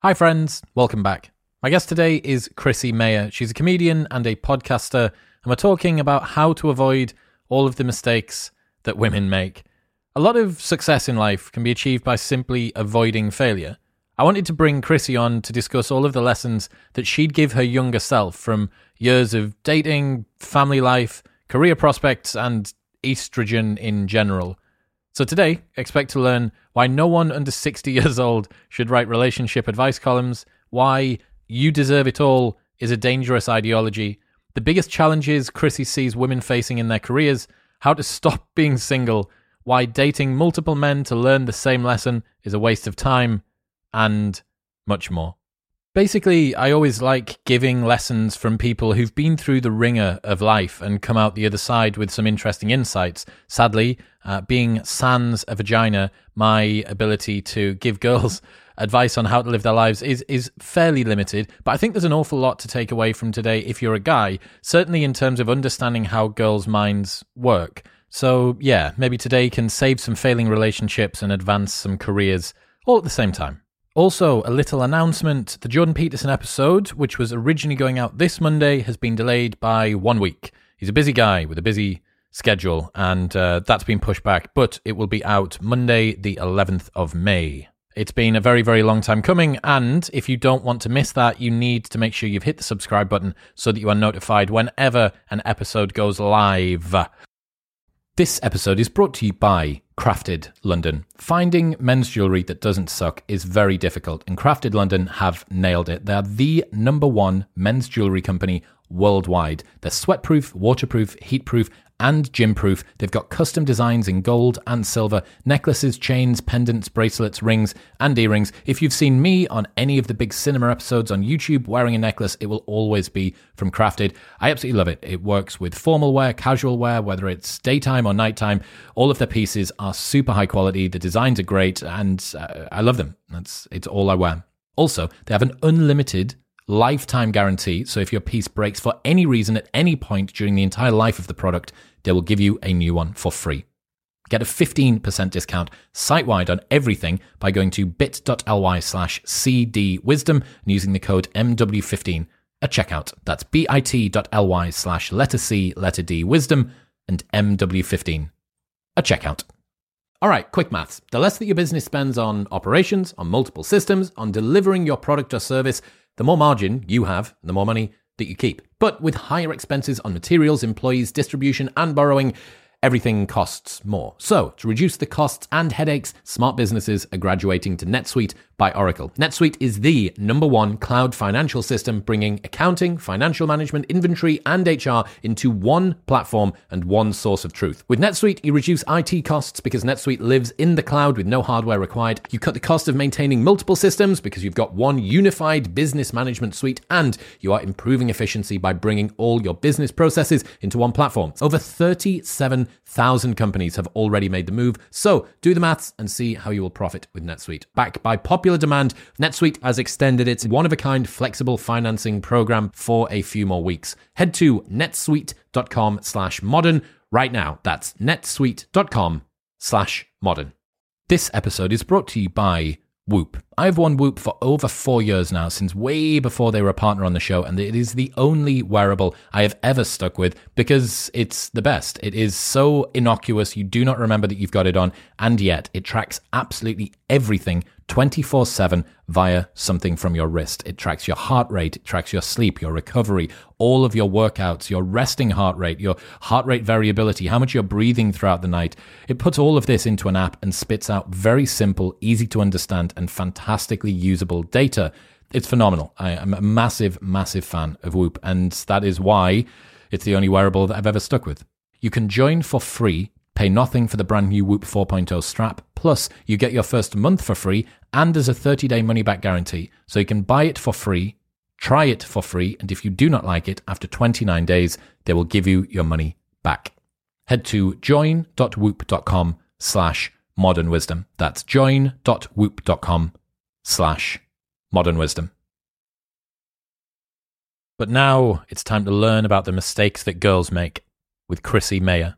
Hi friends, welcome back. My guest today is Chrissy Mayr. She's a comedian and a podcaster, and we're talking about how to avoid all of the mistakes that women make. A lot of success in life can be achieved by simply avoiding failure. I wanted to bring Chrissy on to discuss all of the lessons that she'd give her younger self from years of dating, family life, career prospects, and estrogen in general. So today, expect to learn why no one under 60 years old should write relationship advice columns, why you deserve it all is a dangerous ideology, the biggest challenges Chrissy sees women facing in their careers, how to stop being single, why dating multiple men to learn the same lesson is a waste of time, and much more. Basically, I always like giving lessons from people who've been through the ringer of life and come out the other side with some interesting insights. Sadly, being sans a vagina, my ability to give girls advice on how to live their lives is fairly limited, but I think there's an awful lot to take away from today if you're a guy, certainly in terms of understanding how girls' minds work. So yeah, maybe today can save some failing relationships and advance some careers all at the same time. Also, a little announcement. The Jordan Peterson episode, which was originally going out this Monday, has been delayed by 1 week. He's a busy guy with a busy schedule, and that's been pushed back, but it will be out Monday, the 11th of May. It's been a very, very long time coming, and if you don't want to miss that, you need to make sure you've hit the subscribe button so that you are notified whenever an episode goes live. This episode is brought to you by Crafted London. Finding men's jewellery that doesn't suck is very difficult, and Crafted London have nailed it. They're the #1 men's jewellery company worldwide. They're sweatproof, waterproof, heatproof, and gym-proof. They've got custom designs in gold and silver, necklaces, chains, pendants, bracelets, rings, and earrings. If you've seen me on any of the big cinema episodes on YouTube wearing a necklace, it will always be from Crafted. I absolutely love it. It works with formal wear, casual wear, whether it's daytime or nighttime. All of their pieces are super high quality. The designs are great, and I love them. It's all I wear. Also, they have an unlimited lifetime guarantee, so if your piece breaks for any reason at any point during the entire life of the product, they will give you a new one for free. Get a 15% discount site-wide on everything by going to bit.ly/cdwisdom and using the code MW15 at checkout. That's bit.ly/C wisdom and MW15 at checkout. All right, quick maths. The less that your business spends on operations, on multiple systems, on delivering your product or service, the more margin you have, the more money that you keep. But with higher expenses on materials, employees, distribution, and borrowing, everything costs more. So, to reduce the costs and headaches, smart businesses are graduating to NetSuite by Oracle. NetSuite is the #1 cloud financial system, bringing accounting, financial management, inventory, and HR into one platform and one source of truth. With NetSuite, you reduce IT costs because NetSuite lives in the cloud with no hardware required. You cut the cost of maintaining multiple systems because you've got one unified business management suite, and you are improving efficiency by bringing all your business processes into one platform. Over 37,000 companies have already made the move, so do the maths and see how you will profit with NetSuite. Backed by popular demand, NetSuite has extended its one-of-a-kind flexible financing program for a few more weeks. Head to netsuite.com/modern right now. That's netsuite.com/modern. This episode is brought to you by Whoop. I've worn Whoop for over 4 years now, since way before they were a partner on the show, and it is the only wearable I have ever stuck with because it's the best. It is so innocuous, you do not remember that you've got it on, and yet it tracks absolutely everything 24/7 via something from your wrist. It tracks your heart rate, it tracks your sleep, your recovery, all of your workouts, your resting heart rate, your heart rate variability, how much you're breathing throughout the night. It puts all of this into an app and spits out very simple, easy to understand, and fantastically usable data. It's phenomenal. I am a massive, massive fan of Whoop, and that is why it's the only wearable that I've ever stuck with. You can join for free, pay nothing for the brand new Whoop 4.0 strap, plus you get your first month for free, and there's a 30-day money-back guarantee. So you can buy it for free, try it for free, and if you do not like it, after 29 days, they will give you your money back. Head to join.whoop.com/modernwisdom. That's join.whoop.com/modernwisdom. But now it's time to learn about the mistakes that girls make with Chrissy Mayr.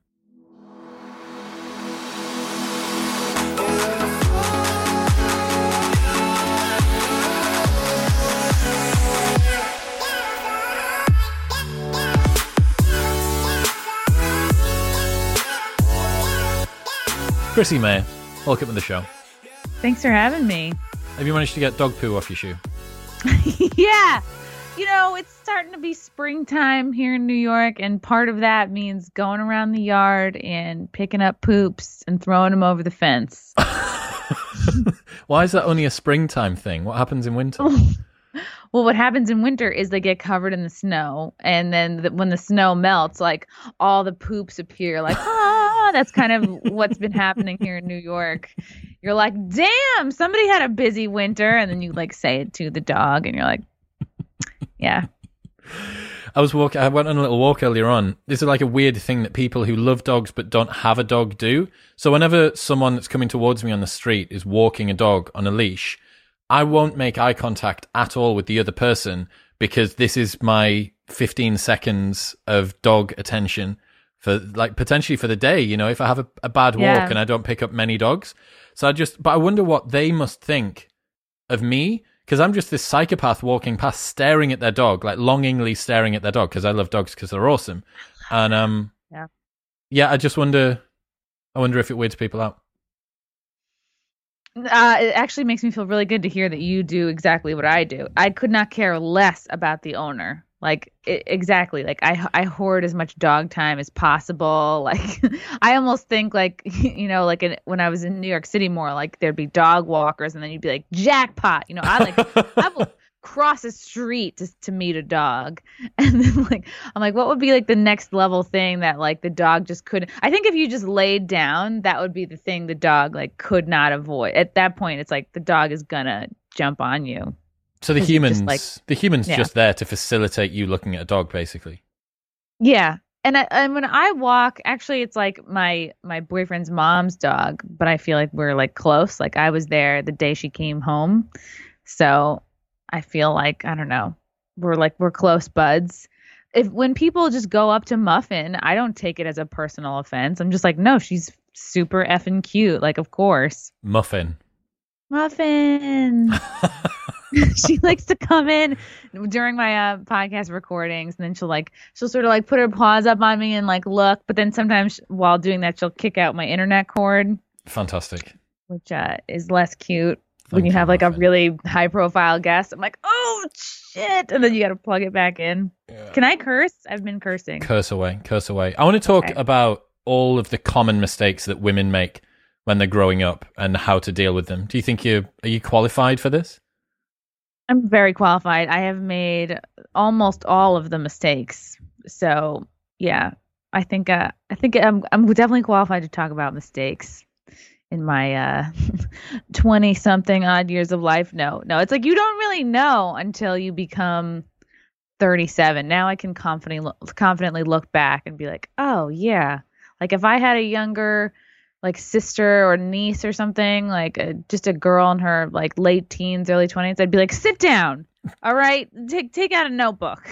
Chrissy May, welcome to the show. Thanks for having me. Have you managed to get dog poo off your shoe? Yeah. You know, it's starting to be springtime here in New York, and part of that means going around the yard and picking up poops and throwing them over the fence. Why is that only a springtime thing? What happens in winter? Well, what happens in winter is they get covered in the snow, and then when the snow melts, like all the poops appear. Like, that's kind of what's been happening here in New York. You're like, damn, somebody had a busy winter, and then you like say it to the dog, and you're like, yeah. I went on a little walk earlier on. This is like a weird thing that people who love dogs but don't have a dog do. So whenever someone that's coming towards me on the street is walking a dog on a leash, I won't make eye contact at all with the other person, because this is my 15 seconds of dog attention for like potentially for the day, you know, if I have a bad walk and I don't pick up many dogs. So but I wonder what they must think of me, because I'm just this psychopath walking past, staring at their dog, like longingly staring at their dog, because I love dogs because they're awesome. And I just wonder if it weirds people out. It actually makes me feel really good to hear that you do exactly what I do. I could not care less about the owner. Like, exactly. Like, I hoard as much dog time as possible. Like, I almost think, like, you know, like when I was in New York City more, like, there'd be dog walkers, and then you'd be like, jackpot. You know, I will cross a street to meet a dog. And then, like, I'm like, what would be, like, the next level thing that, like, the dog just couldn't. I think if you just laid down, that would be the thing the dog, like, could not avoid. At that point, it's like the dog is gonna jump on you. So the human's just there to facilitate you looking at a dog, basically. Yeah. And when I walk, actually, it's like my boyfriend's mom's dog, but I feel like we're like close. Like, I was there the day she came home. So I feel like, I don't know, we're close buds. When people just go up to Muffin, I don't take it as a personal offense. I'm just like, no, she's super effing cute. Like, of course. Muffin. She likes to come in during my podcast recordings, and then she'll sort of like put her paws up on me and like look, but then sometimes while doing that she'll kick out my internet cord. Fantastic. Which is less cute when you have like a really high profile guest. I'm like, oh shit, and then you got to plug it back in. Yeah. Can I curse? I've been cursing. Curse away. I want to talk about all of the common mistakes that women make when they're growing up and how to deal with them. Do you think are you qualified for this? I'm very qualified. I have made almost all of the mistakes. So yeah, I think I'm definitely qualified to talk about mistakes in my 20 something odd years of life. No, it's like you don't really know until you become 37. Now I can confidently look back and be like, oh yeah, like if I had a younger like sister or niece or something, like just a girl in her like late teens, early 20s, I'd be like, sit down. All right. Take out a notebook.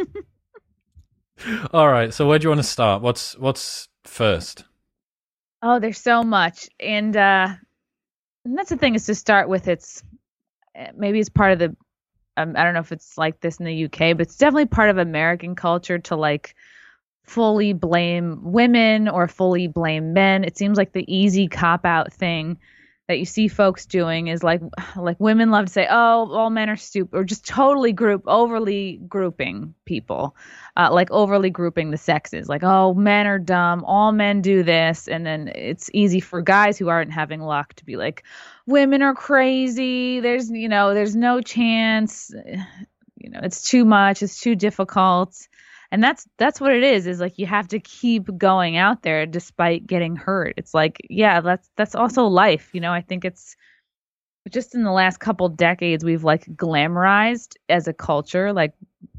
All right. So where do you want to start? What's first? Oh, there's so much. And that's the thing, is to start with, maybe it's part of the, I don't know if it's like this in the UK, but it's definitely part of American culture to like fully blame women or fully blame men. It seems like the easy cop-out thing that you see folks doing is like women love to say, oh, all men are stupid, or just totally overly grouping people, like overly grouping the sexes, like, oh, men are dumb, all men do this. And then it's easy for guys who aren't having luck to be like, women are crazy, there's no chance, it's too much, it's too difficult. And that's what it is like you have to keep going out there despite getting hurt. It's like, yeah, that's also life. I think it's just in the last couple decades we've like glamorized as a culture like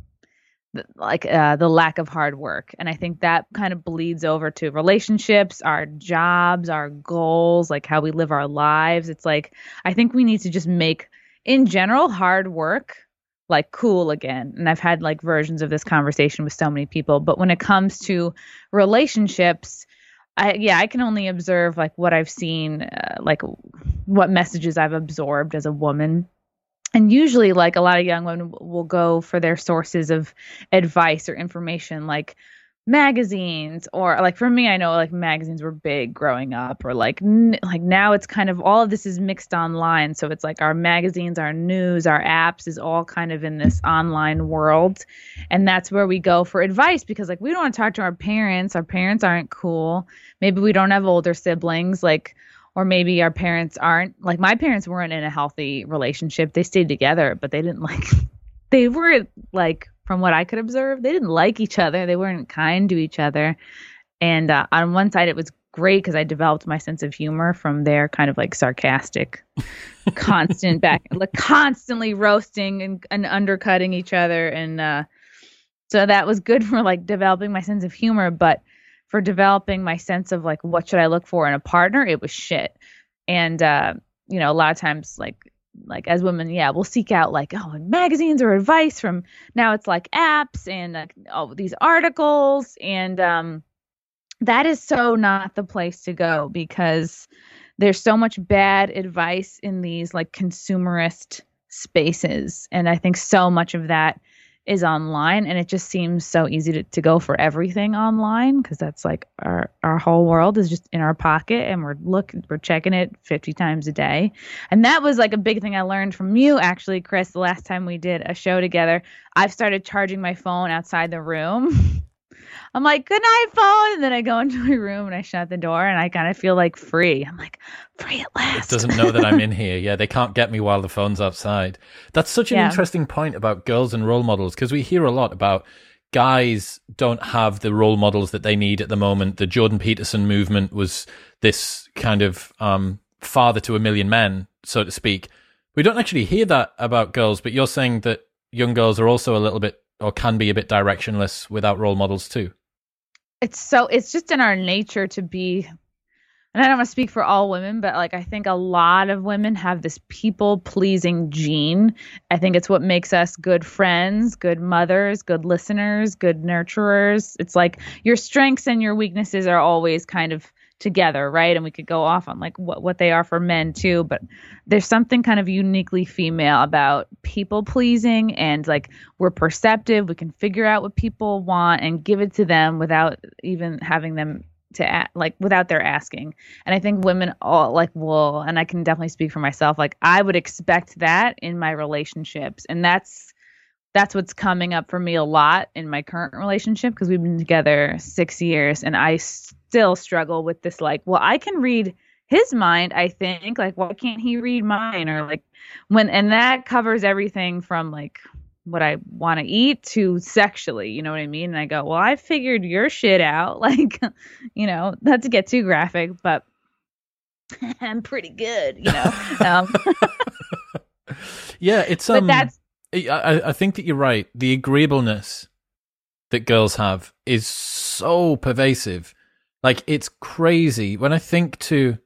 the lack of hard work. And I think that kind of bleeds over to relationships, our jobs, our goals, like how we live our lives. It's like, I think we need to just make, in general, hard work like cool again. And I've had like versions of this conversation with so many people, but when it comes to relationships, I can only observe like what I've seen, like what messages I've absorbed as a woman. And usually like a lot of young women will go for their sources of advice or information, like magazines, or like for me, I know like magazines were big growing up, or like now it's kind of all of this is mixed online. So it's like our magazines, our news, our apps is all kind of in this online world. And that's where we go for advice because like we don't want to talk to our parents. Our parents aren't cool. Maybe we don't have older siblings, like, or maybe our parents aren't like my parents weren't in a healthy relationship. They stayed together, but they didn't like they weren't like from what I could observe, they didn't like each other. They weren't kind to each other. And on one side, it was great because I developed my sense of humor from their kind of like sarcastic, constant back, like constantly roasting and undercutting each other. And so that was good for like developing my sense of humor. But for developing my sense of like what should I look for in a partner, it was shit. And you know, a lot of times like as women, yeah, we'll seek out like magazines or advice from now it's like apps and these articles and that is so not the place to go because there's so much bad advice in these like consumerist spaces, and I think so much of that is online, and it just seems so easy to go for everything online because that's like our whole world is just in our pocket and we're checking it 50 times a day. And that was like a big thing I learned from you actually, Chris, the last time we did a show together. I've started charging my phone outside the room. I'm like, good night, phone. And then I go into my room and I shut the door and I kind of feel like free. I'm like, free at last. It doesn't know that I'm in here. Yeah, they can't get me while the phone's outside. That's such an interesting point about girls and role models, because we hear a lot about guys don't have the role models that they need at the moment. The Jordan Peterson movement was this kind of father to a million men, so to speak. We don't actually hear that about girls, but you're saying that young girls are also a little bit, or can be a bit directionless without role models too. It's just in our nature to be, and I don't want to speak for all women, but like I think a lot of women have this people pleasing gene. I think it's what makes us good friends, good mothers, good listeners, good nurturers. It's like your strengths and your weaknesses are always kind of together, right? And we could go off on like what they are for men too, but there's something kind of uniquely female about people pleasing, and like we're perceptive, we can figure out what people want and give it to them without even having them to like without their asking. And I think women all like will, and I can definitely speak for myself, like I would expect that in my relationships, and that's what's coming up for me a lot in my current relationship because we've been together 6 years and I still struggle with this like, well, I can read his mind, I think, like why can't he read mine? Or like and that covers everything from like what I want to eat to sexually, you know what I mean? And I go, well, I figured your shit out. Like, you know, not to get too graphic, but I'm pretty good, you know? Yeah, it's, but that's, I think that you're right. The agreeableness that girls have is so pervasive. Like, it's crazy. When I think to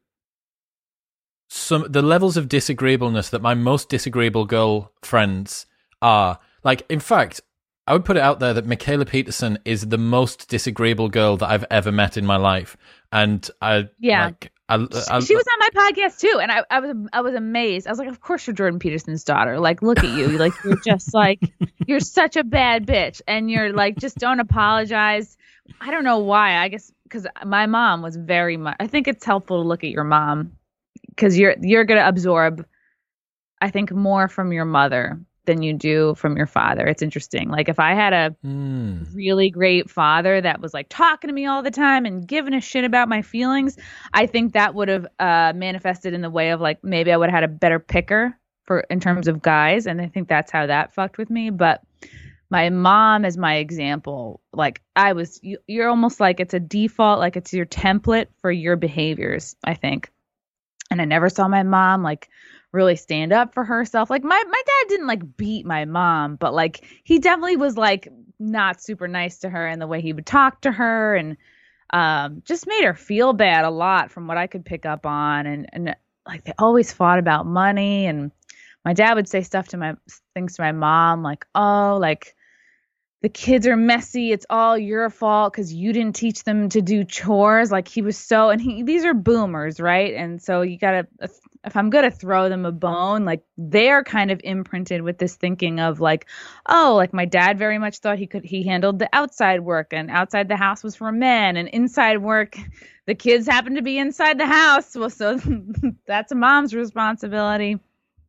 the levels of disagreeableness that my most disagreeable girl friends are, like, in fact, I would put it out there that Mikhaila Peterson is the most disagreeable girl that I've ever met in my life. And she was on my podcast too, and I was amazed. I was like, of course you're Jordan Peterson's daughter. Like, look at you. Like, you're just like you're such a bad bitch, and you're like, just don't apologize. I don't know why. I guess because my mom was very much. I think it's helpful to look at your mom because you're gonna absorb, I think, more from your mother than you do from your father. It's interesting. Like if I had a really great father that was like talking to me all the time and giving a shit about my feelings, I think that would have manifested in the way of like maybe I would have had a better picker for in terms of guys, and I think that's how that fucked with me. But my mom is my example. Like you're almost like it's a default, like it's your template for your behaviors, I think. And I never saw my mom like really stand up for herself. Like my dad didn't like beat my mom, but like he definitely was like not super nice to her in the way he would talk to her, and just made her feel bad a lot from what I could pick up on. And like they always fought about money, and my dad would say things to my mom like, oh, like the kids are messy. It's all your fault because you didn't teach them to do chores. Like he was so, and these are boomers, right? And so you gotta, if I'm gonna throw them a bone, like they're kind of imprinted with this thinking of like, oh, like my dad very much thought he handled the outside work, and outside the house was for men, and inside work, the kids happen to be inside the house. Well, so that's a mom's responsibility.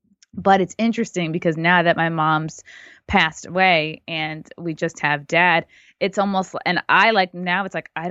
But it's interesting because now that my mom's passed away and we just have dad, it's almost, and I like now it's like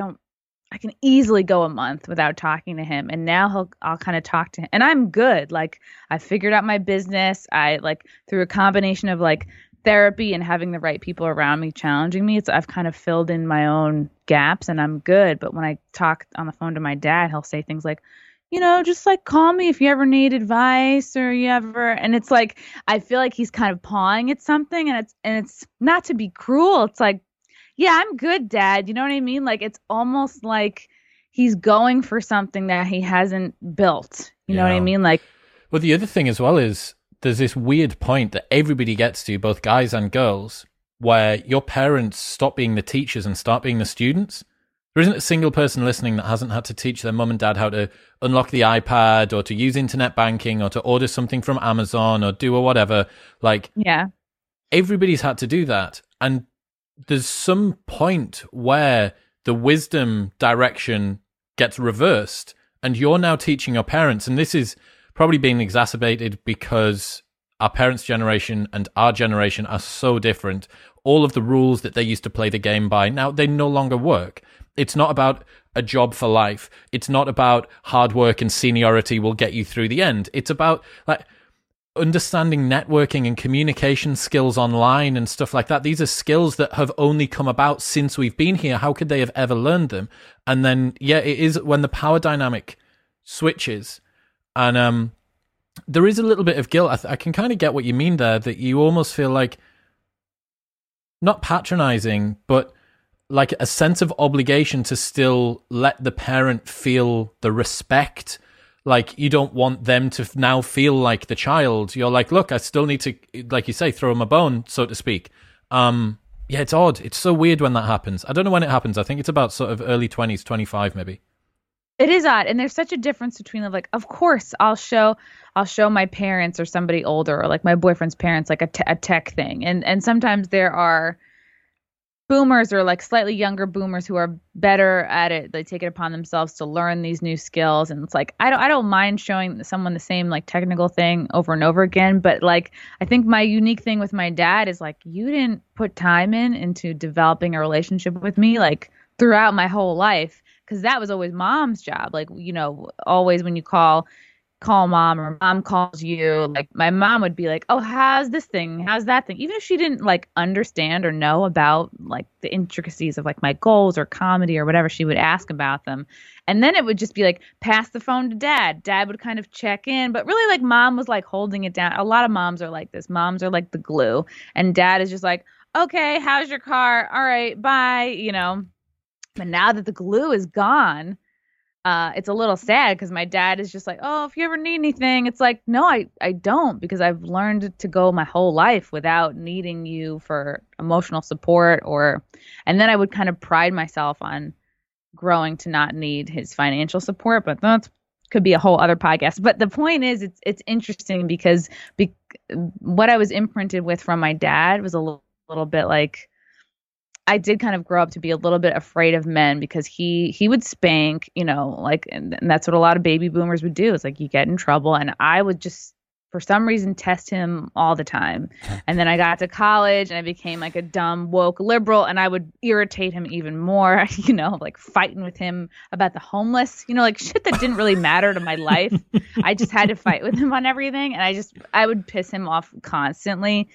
I can easily go a month without talking to him. And now I'll kind of talk to him. And I'm good. Like I figured out my business. I like through a combination of like therapy and having the right people around me challenging me, I've kind of filled in my own gaps and I'm good. But when I talk on the phone to my dad, he'll say things like, just like call me if you ever need advice or you ever, and it's like, I feel like he's kind of pawing at something and it's not to be cruel. It's like, yeah, I'm good, Dad. You know what I mean? Like, it's almost like he's going for something that he hasn't built. You know what I mean? Like, well, the other thing as well is there's this weird point that everybody gets to, both guys and girls, where your parents stop being the teachers and start being the students. There isn't a single person listening that hasn't had to teach their mum and dad how to unlock the iPad or to use internet banking or to order something from Amazon or do or whatever. Like, yeah, everybody's had to do that. And there's some point where the wisdom direction gets reversed and you're now teaching your parents. And this is probably being exacerbated because our parents' generation and our generation are so different. All of the rules that they used to play the game by, now they no longer work. It's not about a job for life. It's not about hard work and seniority will get you through the end. It's about like understanding networking and communication skills online and stuff like that. These are skills that have only come about since we've been here. How could they have ever learned them? And then, yeah, it is when the power dynamic switches. And there is a little bit of guilt. I can kind of get what you mean there, that you almost feel like not patronizing, but like a sense of obligation to still let the parent feel the respect. Like you don't want them to now feel like the child. You're like, look, I still need to, like you say, throw them a bone, so to speak. Yeah, it's odd. It's so weird when that happens. I don't know when it happens. I think it's about sort of early 20s, 25 maybe. It is odd. And there's such a difference between like, of course, I'll show my parents or somebody older or like my boyfriend's parents like a tech thing. And sometimes there are boomers or like slightly younger boomers who are better at it. They take it upon themselves to learn these new skills. And it's like, I don't mind showing someone the same like technical thing over and over again. But like, I think my unique thing with my dad is like, you didn't put time into developing a relationship with me, like throughout my whole life. Cause that was always mom's job. Like, always when you call mom or mom calls you, like my mom would be like, oh, how's this thing? How's that thing? Even if she didn't like understand or know about like the intricacies of like my goals or comedy or whatever, she would ask about them. And then it would just be like, pass the phone to dad. Dad would kind of check in, but really like mom was like holding it down. A lot of moms are like this. Moms are like the glue and dad is just like, okay, how's your car? All right, bye, But now that the glue is gone, it's a little sad because my dad is just like, oh, if you ever need anything, it's like, no, I don't, because I've learned to go my whole life without needing you for emotional support and then I would kind of pride myself on growing to not need his financial support, but that could be a whole other podcast. But the point is, it's interesting because what I was imprinted with from my dad was a little bit like, I did kind of grow up to be a little bit afraid of men because he would spank, like, and that's what a lot of baby boomers would do. It's like you get in trouble. And I would just, for some reason, test him all the time. And then I got to college and I became like a dumb, woke liberal and I would irritate him even more, like fighting with him about the homeless, like shit that didn't really matter to my life. I just had to fight with him on everything. And I would piss him off constantly.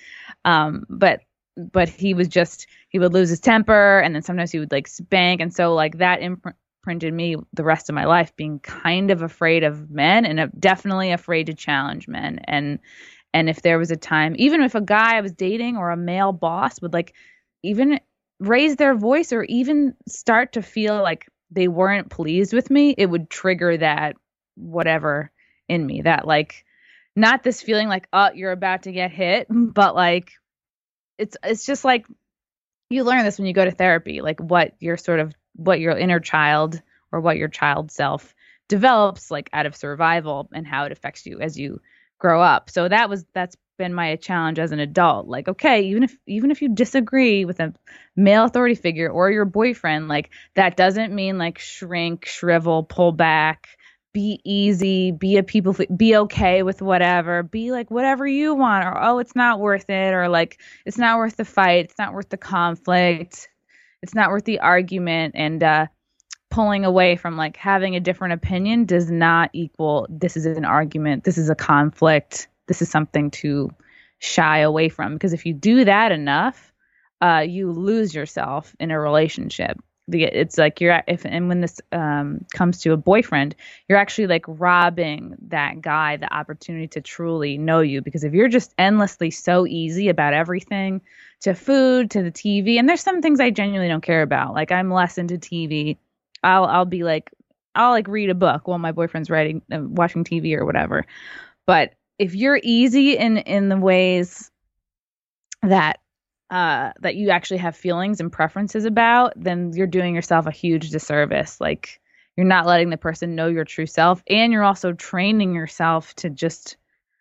But he would lose his temper and then sometimes he would like spank. And so like that imprinted me the rest of my life, being kind of afraid of men and definitely afraid to challenge men. And if there was a time, even if a guy I was dating or a male boss would like even raise their voice or even start to feel like they weren't pleased with me, it would trigger that whatever in me, that like, not this feeling like, oh, you're about to get hit, but like, it's just like you learn this when you go to therapy, like what your inner child or what your child self develops like out of survival and how it affects you as you grow up. So that's been my challenge as an adult. Like, okay, even if you disagree with a male authority figure or your boyfriend, like that doesn't mean like shrink, shrivel, pull back, be easy, be okay with whatever, be like whatever you want, or oh, it's not worth it, or like it's not worth the fight, it's not worth the conflict, it's not worth the argument. And pulling away from like having a different opinion does not equal this is an argument, this is a conflict, this is something to shy away from. Because if you do that enough, you lose yourself in a relationship. It's like when this comes to a boyfriend, you're actually like robbing that guy the opportunity to truly know you. Because if you're just endlessly so easy about everything, to food, to the TV, and there's some things I genuinely don't care about. Like I'm less into TV. I'll be like, I'll like read a book while my boyfriend's watching TV or whatever. But if you're easy in the ways that that you actually have feelings and preferences about, then you're doing yourself a huge disservice. Like you're not letting the person know your true self, and you're also training yourself to just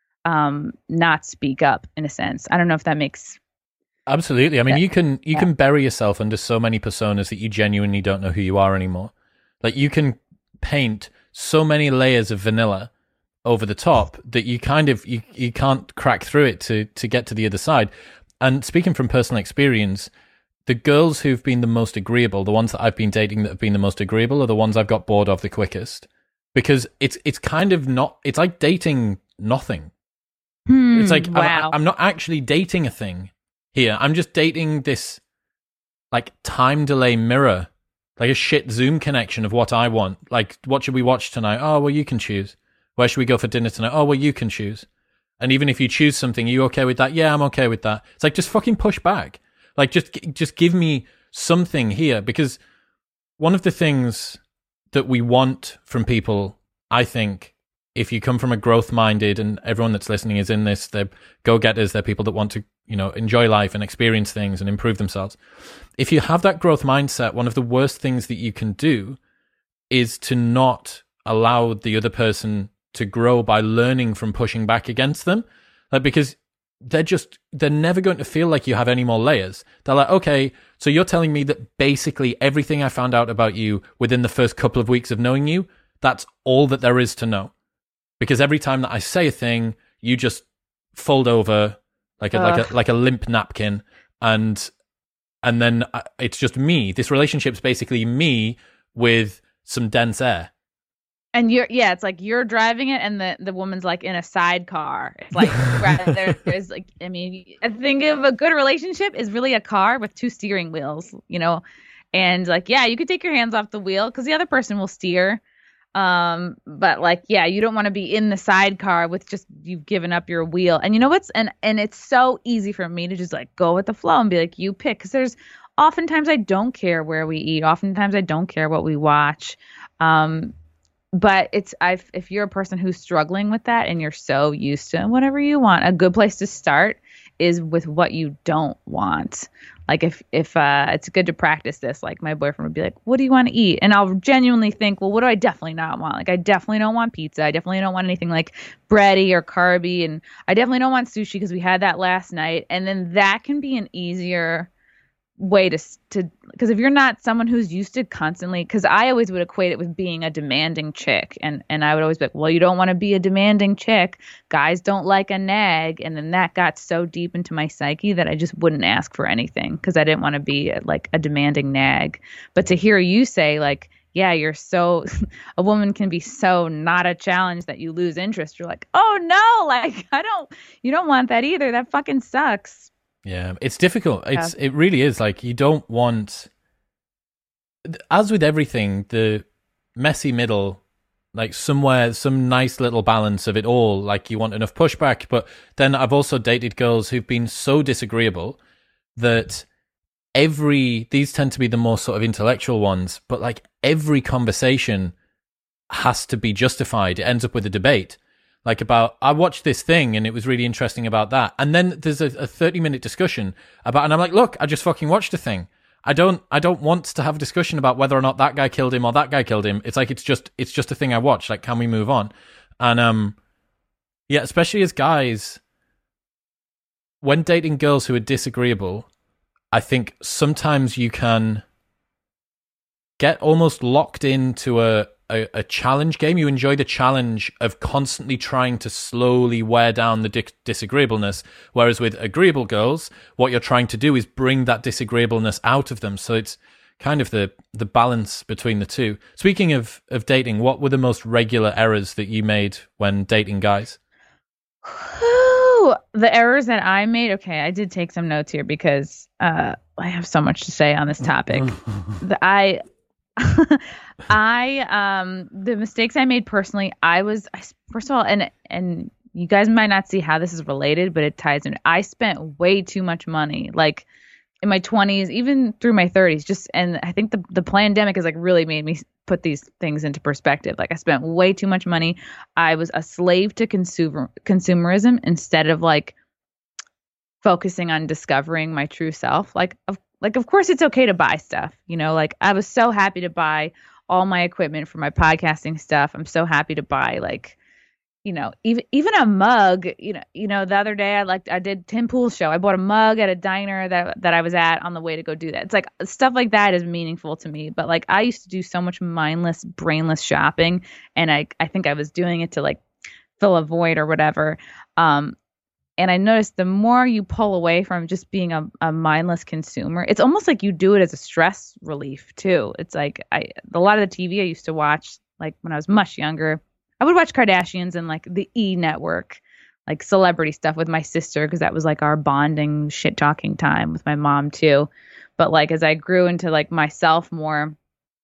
not speak up in a sense. I don't know if that makes Absolutely. I mean, you can bury yourself under so many personas that you genuinely don't know who you are anymore. Like you can paint so many layers of vanilla over the top that you kind of you can't crack through it to get to the other side. And speaking from personal experience, the girls who've been the most agreeable, the ones that I've been dating that have been the most agreeable, are the ones I've got bored of the quickest. Because it's kind of not, it's like dating nothing. It's like, wow. I'm not actually dating a thing here. I'm just dating this like time delay mirror, like a shit Zoom connection of what I want. Like, what should we watch tonight? Oh, well, you can choose. Where should we go for dinner tonight? Oh, well, you can choose. And even if you choose something, are you okay with that? Yeah, I'm okay with that. It's like, just fucking push back. Like, just give me something here. Because one of the things that we want from people, I think, if you come from a growth-minded, and everyone that's listening is in this, they're go-getters, they're people that want to, enjoy life and experience things and improve themselves. If you have that growth mindset, one of the worst things that you can do is to not allow the other person to grow by learning from pushing back against them. Like, because they're never going to feel like you have any more layers. They're like, okay, so you're telling me that basically everything I found out about you within the first couple of weeks of knowing you, that's all that there is to know. Because every time that I say a thing, you just fold over like a limp napkin, and then it's just me. This relationship's basically me with some dense air. And it's like you're driving it, and the woman's like in a sidecar. It's like there's like, I mean, I think of a good relationship is really a car with two steering wheels, and like, yeah, you could take your hands off the wheel because the other person will steer. But like, yeah, you don't want to be in the sidecar with just you've given up your wheel. And and it's so easy for me to just like go with the flow and be like, you pick, because there's oftentimes I don't care where we eat. Oftentimes I don't care what we watch. But if you're a person who's struggling with that and you're so used to whatever you want, a good place to start is with what you don't want. Like if it's good to practice this, like my boyfriend would be like, what do you want to eat? And I'll genuinely think, well, what do I definitely not want? Like I definitely don't want pizza. I definitely don't want anything like bready or carby. And I definitely don't want sushi because we had that last night. And then that can be an easier way to because if you're not someone who's used to constantly, because I always would equate it with being a demanding chick, and I would always be like, well, you don't want to be a demanding chick, guys don't like a nag. And then that got so deep into my psyche that I just wouldn't ask for anything because I didn't want to be like a demanding nag. But to hear you say like, yeah, you're so a woman can be so not a challenge that you lose interest, you're like, oh no, like you don't want that either, that fucking sucks. Yeah, it's difficult. It really is. Like, you don't want, as with everything, the messy middle, like somewhere, some nice little balance of it all. Like, you want enough pushback, but then I've also dated girls who've been so disagreeable that these tend to be the more sort of intellectual ones, but like every conversation has to be justified. It ends up with a debate. like about, I watched this thing and it was really interesting about that. And then there's a 30-minute discussion about, and I'm like, look, I just fucking watched a thing. I don't want to have a discussion about whether or not that guy killed him or that guy killed him. It's like, it's just a thing I watched. Like, can we move on? And, yeah, especially as guys, when dating girls who are disagreeable, I think sometimes you can get almost locked into a challenge game. You enjoy the challenge of constantly trying to slowly wear down the disagreeableness, whereas with agreeable girls, what you're trying to do is bring that disagreeableness out of them. So it's kind of the balance between the two. Speaking of dating, what were the most regular errors that you made when dating guys? The errors that I made. Okay, I did take some notes here because I have so much to say on this topic. The mistakes I made personally, first of all, and you guys might not see how this is related, but it ties in. I spent way too much money, like in my 20s, even through my 30s, and I think the pandemic has like really made me put these things into perspective. Like I spent way too much money. I was a slave to consumerism instead of like focusing on discovering my true self. Like of course it's okay to buy stuff, like I was so happy to buy all my equipment for my podcasting stuff. I'm so happy to buy like, even a mug, the other day I did Tim Pool's show. I bought a mug at a diner that I was at on the way to go do that. It's like stuff like that is meaningful to me. But like I used to do so much mindless, brainless shopping. And I think I was doing it to like fill a void or whatever. And I noticed the more you pull away from just being a mindless consumer, it's almost like you do it as a stress relief too. It's like a lot of the TV I used to watch, like when I was much younger, I would watch Kardashians and like the E Network, like celebrity stuff with my sister, because that was like our bonding shit talking time with my mom too. But like as I grew into like myself more,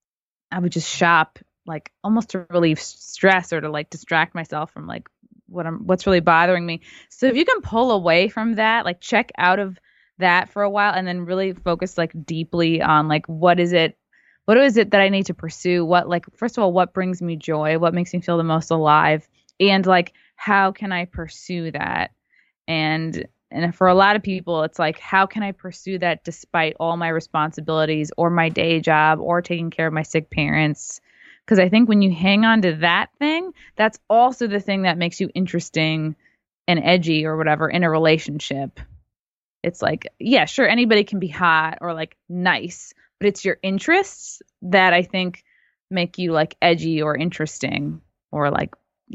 I would just shop like almost to relieve stress or to like distract myself from like what's really bothering me. So if you can pull away from that, like check out of that for a while and then really focus like deeply on like what is it that I need to pursue? What, like, first of all, what brings me joy? What makes me feel the most alive? And like, how can I pursue that? And for a lot of people, it's like, how can I pursue that despite all my responsibilities or my day job or taking care of my sick parents? Because I think when you hang on to that thing, that's also the thing that makes you interesting and edgy or whatever in a relationship. It's like, yeah, sure, anybody can be hot or like nice, but it's your interests that I think make you like edgy or interesting or like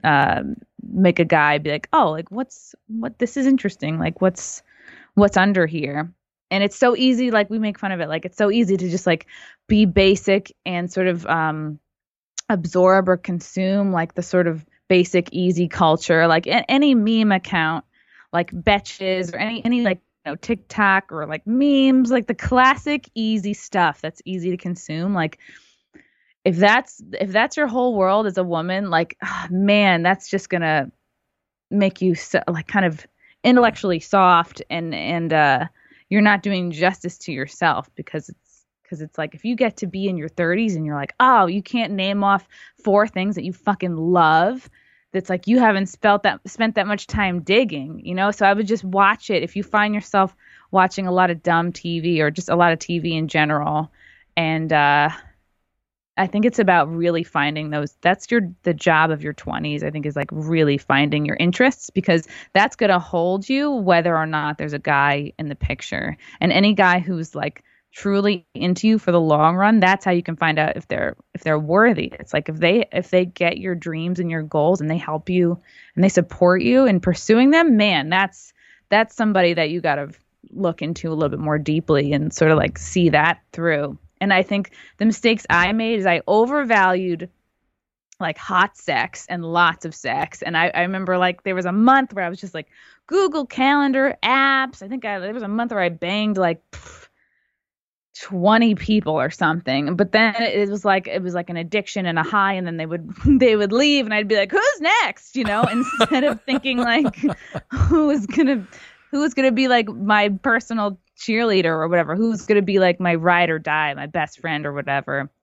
make a guy be like, oh, like this is interesting. Like what's under here? And it's so easy. Like we make fun of it. Like it's so easy to just like be basic and sort of absorb or consume like the sort of basic easy culture, like any meme account, like Betches or any like, TikTok or like memes, like the classic easy stuff that's easy to consume. Like if that's your whole world as a woman, like, oh, man, that's just gonna make you so, like kind of intellectually soft and you're not doing justice to yourself because it's like if you get to be in your 30s and you're like, oh, you can't name off 4 things that you fucking love. That's like you haven't spent that much time digging, So I would just watch it. If you find yourself watching a lot of dumb TV or just a lot of TV in general, and I think it's about really finding those. That's the job of your 20s. I think is like really finding your interests because that's gonna hold you whether or not there's a guy in the picture. And any guy who's like truly into you for the long run, that's how you can find out if they're worthy. It's like if they get your dreams and your goals and they help you and they support you in pursuing them, man, that's somebody that you got to look into a little bit more deeply and sort of like see that through. And I think the mistakes I made is I overvalued like hot sex and lots of sex. And I remember like there was a month where I was just like Google Calendar apps. I think there was a month where I banged like 20 people or something, but then it was like an addiction and a high, and then they would leave and I'd be like, who's next, instead of thinking like who was gonna be like my personal cheerleader or whatever, who's gonna be like my ride or die, my best friend or whatever.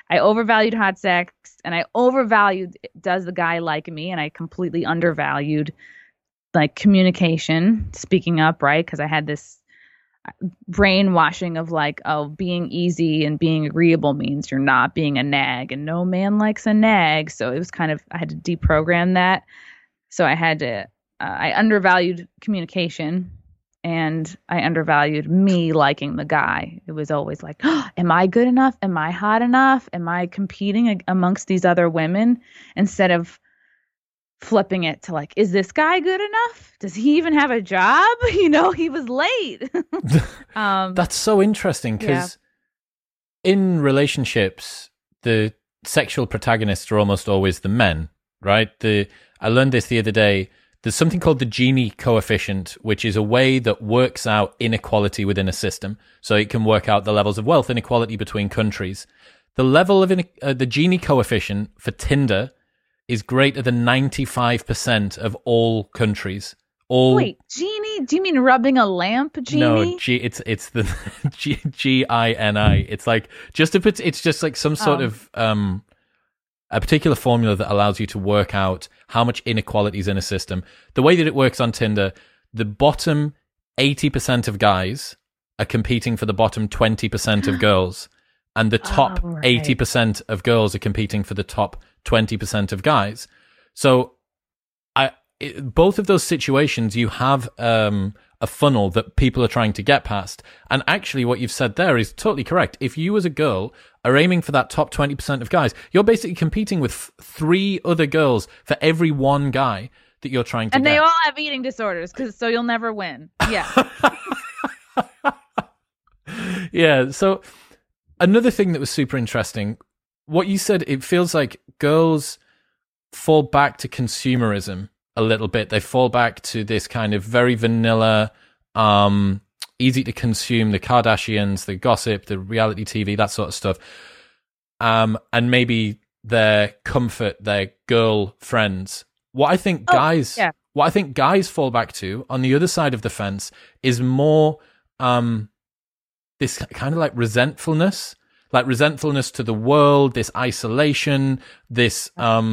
I overvalued hot sex, and I overvalued does the guy like me, and I completely undervalued like communication, speaking up, right? Because I had this brainwashing of like, oh, being easy and being agreeable means you're not being a nag, and no man likes a nag. So it was kind of, I had to deprogram that. So I had to, I undervalued communication, and I undervalued me liking the guy. It was always like, oh, am I good enough? Am I hot enough? Am I competing amongst these other women? Instead of flipping it to like, is this guy good enough? Does he even have a job? He was late. That's so interesting because in relationships, the sexual protagonists are almost always the men, right? I learned this the other day. There's something called the Gini coefficient, which is a way that works out inequality within a system. So it can work out the levels of wealth inequality between countries. The level of the Gini coefficient for Tinder is greater than 95% of all countries. Wait, Gini? Do you mean rubbing a lamp, Genie? No, it's the GINI. It's like it's just like some sort of a particular formula that allows you to work out how much inequality is in a system. The way that it works on Tinder, the bottom 80% of guys are competing for the bottom 20% of girls, and the top 80% of girls are competing for the top 20% of guys. So both of those situations, you have a funnel that people are trying to get past. And actually what you've said there is totally correct. If you as a girl are aiming for that top 20% of guys, you're basically competing with 3 other girls for every one guy that you're trying to get. And they all have eating disorders, so you'll never win. Yeah. Yeah. So another thing that was super interesting, what you said, it feels like girls fall back to consumerism a little bit. They fall back to this kind of very vanilla, easy to consume, the Kardashians, the gossip, the reality TV, that sort of stuff. And maybe their comfort, their girl friends. What I think guys fall back to on the other side of the fence is more this kind of like resentfulness to the world, this isolation, this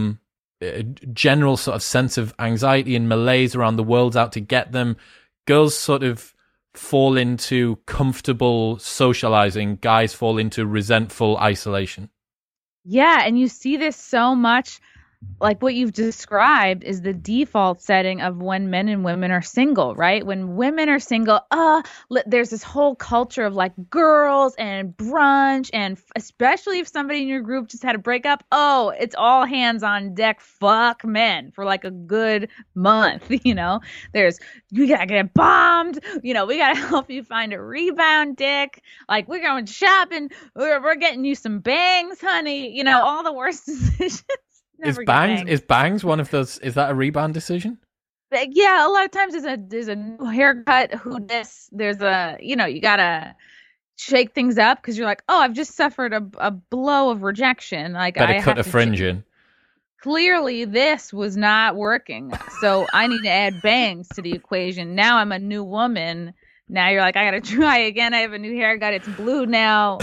general sort of sense of anxiety and malaise around the world's out to get them. Girls sort of fall into comfortable socializing, guys fall into resentful isolation. Yeah, and you see this so much. Like what you've described is the default setting of when men and women are single, right? When women are single, there's this whole culture of like girls and brunch, and especially if somebody in your group just had a breakup, it's all hands on deck, fuck men for like a good month, There's, you gotta get bombed, we gotta help you find a rebound dick, like we're going shopping, we're getting you some bangs, honey, all the worst decisions. Is bangs one of those? Is that a rebound decision? Yeah, a lot of times there's a new haircut. There's a you gotta shake things up because you're like, I've just suffered a blow of rejection. Like better cut a fringe in. Clearly, this was not working, so I need to add bangs to the equation. Now I'm a new woman. Now you're like, I gotta try again. I have a new haircut. It's blue now.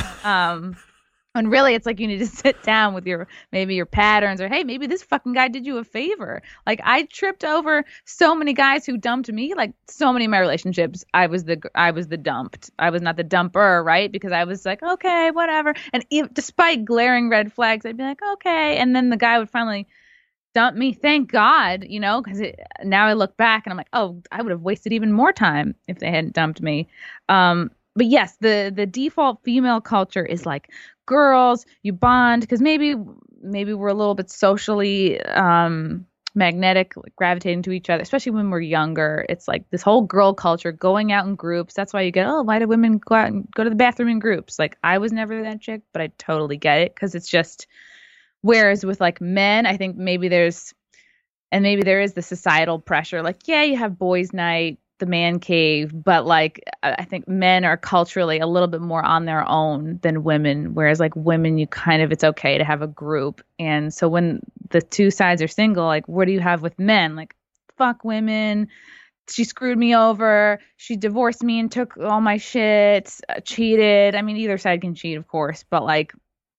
And really, it's like you need to sit down with your patterns, or hey, maybe this fucking guy did you a favor. Like I tripped over so many guys who dumped me. Like so many of my relationships, I was the dumped. I was not the dumper, right? Because I was like, okay, whatever. And despite glaring red flags, I'd be like, okay. And then the guy would finally dump me. Thank God, because now I look back and I'm like, I would have wasted even more time if they hadn't dumped me. But yes, the default female culture is like, girls, you bond because maybe we're a little bit socially magnetic, like gravitating to each other, especially when we're younger. It's like this whole girl culture, going out in groups. That's why you get, why do women go out and go to the bathroom in groups? Like I was never that chick, but I totally get it because it's just, whereas with like men, I think maybe there is the societal pressure. Like, yeah, you have boys' night, the man cave, but like I think men are culturally a little bit more on their own than women, whereas like women, you kind of, it's okay to have a group. And so when the two sides are single, like what do you have with men? Like, fuck women, she screwed me over, she divorced me and took all my shit, cheated. I mean, either side can cheat, of course, but like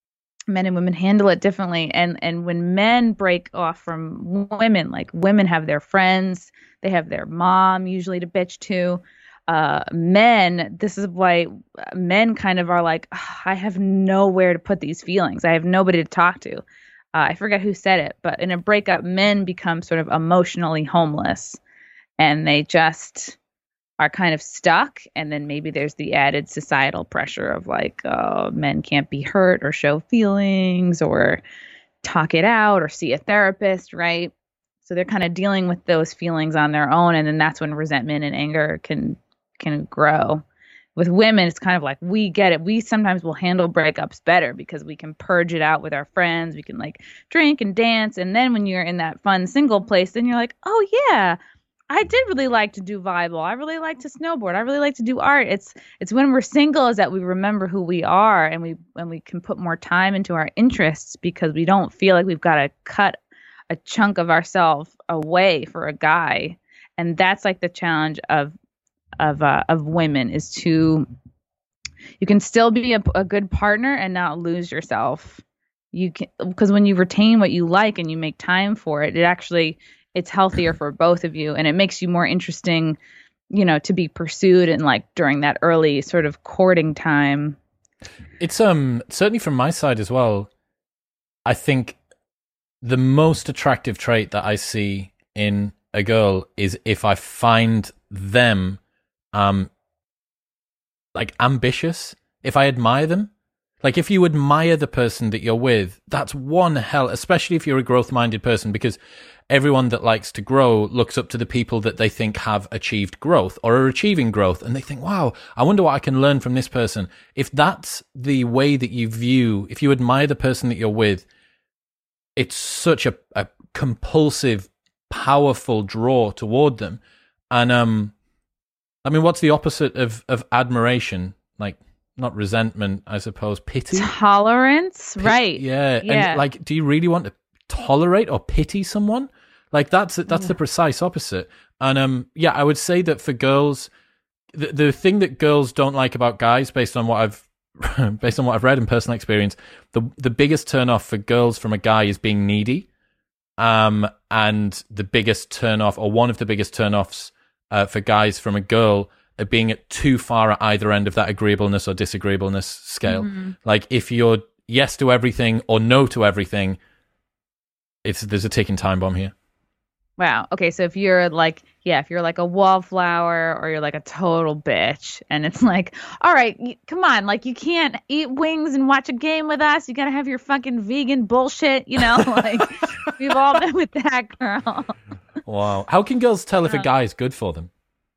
men and women handle it differently. And when men break off from women, like women have their friends, they have their mom usually to bitch to. Men, this is why men kind of are like, I have nowhere to put these feelings. I have nobody to talk to. I forget who said it, but in a breakup, men become sort of emotionally homeless, and they just are kind of stuck. And then maybe there's the added societal pressure of like, oh, men can't be hurt or show feelings or talk it out or see a therapist, right? So they're kind of dealing with those feelings on their own, and then that's when resentment and anger can grow. With women, it's kind of like, we get it. We sometimes will handle breakups better because we can purge it out with our friends. We can like drink and dance. And then when you're in that fun single place, then you're like, oh yeah, I did really like to do volleyball. I really like to snowboard. I really like to do art. It's when we're single is that we remember who we are, and we can put more time into our interests because we don't feel like we've got to cut a chunk of ourselves away for a guy. And that's like the challenge of women, is you can still be a good partner and not lose yourself. You can, because when you retain what you like and you make time for it, it's healthier for both of you, and it makes you more interesting, to be pursued, and like during that early sort of courting time. It's certainly from my side as well. I think the most attractive trait that I see in a girl is if I find them like ambitious, if I admire them. Like if you admire the person that you're with, that's one hell, especially if you're a growth-minded person, because everyone that likes to grow looks up to the people that they think have achieved growth or are achieving growth, and they think, wow, I wonder what I can learn from this person. If that's the way that you view, if you admire the person that you're with, it's such a compulsive, powerful draw toward them. And I mean, what's the opposite of admiration? Like, not resentment, I suppose. Pity? Tolerance, right. Yeah. And like, do you really want to tolerate or pity someone? Like, that's the precise opposite. And yeah, I would say that for girls, the thing that girls don't like about guys, based on what I've read in personal experience, the biggest turnoff for girls from a guy is being needy. And the biggest turnoff, or one of the biggest turnoffs for guys from a girl, being at too far at either end of that agreeableness or disagreeableness scale. Mm-hmm. Like if you're yes to everything or no to everything, there's a ticking time bomb here. Wow. Okay, so if you're like a wallflower, or you're like a total bitch, and it's like, all right, come on, like you can't eat wings and watch a game with us. You got to have your fucking vegan bullshit, like we've all been with that girl. Wow. How can girls tell if a guy is good for them?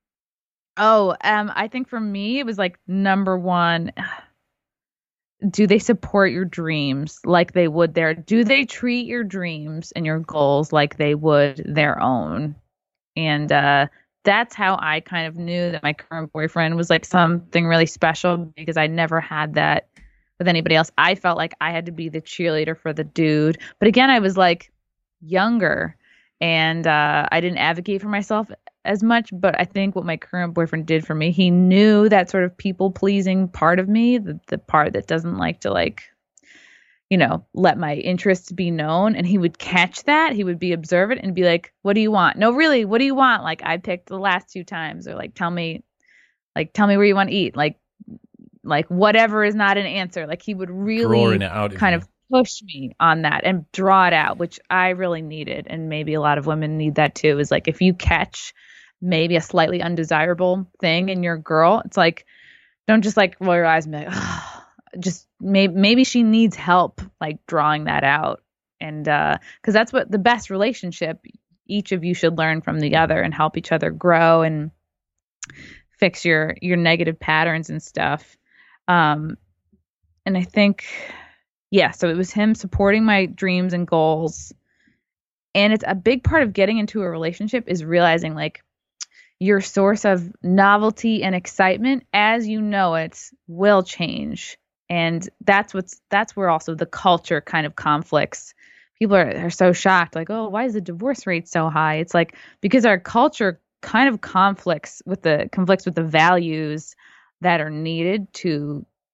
I think for me, it was like number one, do they support your dreams like they would do they treat your dreams and your goals like they would their own? And that's how I kind of knew that my current boyfriend was like something really special, because I never had that with anybody else. I felt like I had to be the cheerleader for the dude. But again, I was like younger, and I didn't advocate for myself as much. But I think what my current boyfriend did for me, he knew that sort of people-pleasing part of me, the part that doesn't like to let my interests be known. And he would catch that. He would be observant and be like, what do you want? No, really, what do you want? Like, I picked the last 2 times. Or like, tell me where you want to eat. Like whatever is not an answer. Like he would really kind of push me on that and draw it out, which I really needed. And maybe a lot of women need that too, is like, if you catch maybe a slightly undesirable thing in your girl, it's like, don't just like roll your eyes and be like, oh, just maybe she needs help, like drawing that out. And because that's what the best relationship, each of you should learn from the other and help each other grow and fix your negative patterns and stuff. And I think, so it was him supporting my dreams and goals. And it's a big part of getting into a relationship is realizing like your source of novelty and excitement as you know it will change. And that's where also the culture kind of conflicts. People are so shocked, like, oh, why is the divorce rate so high? It's like, because our culture kind of conflicts with the values that are needed to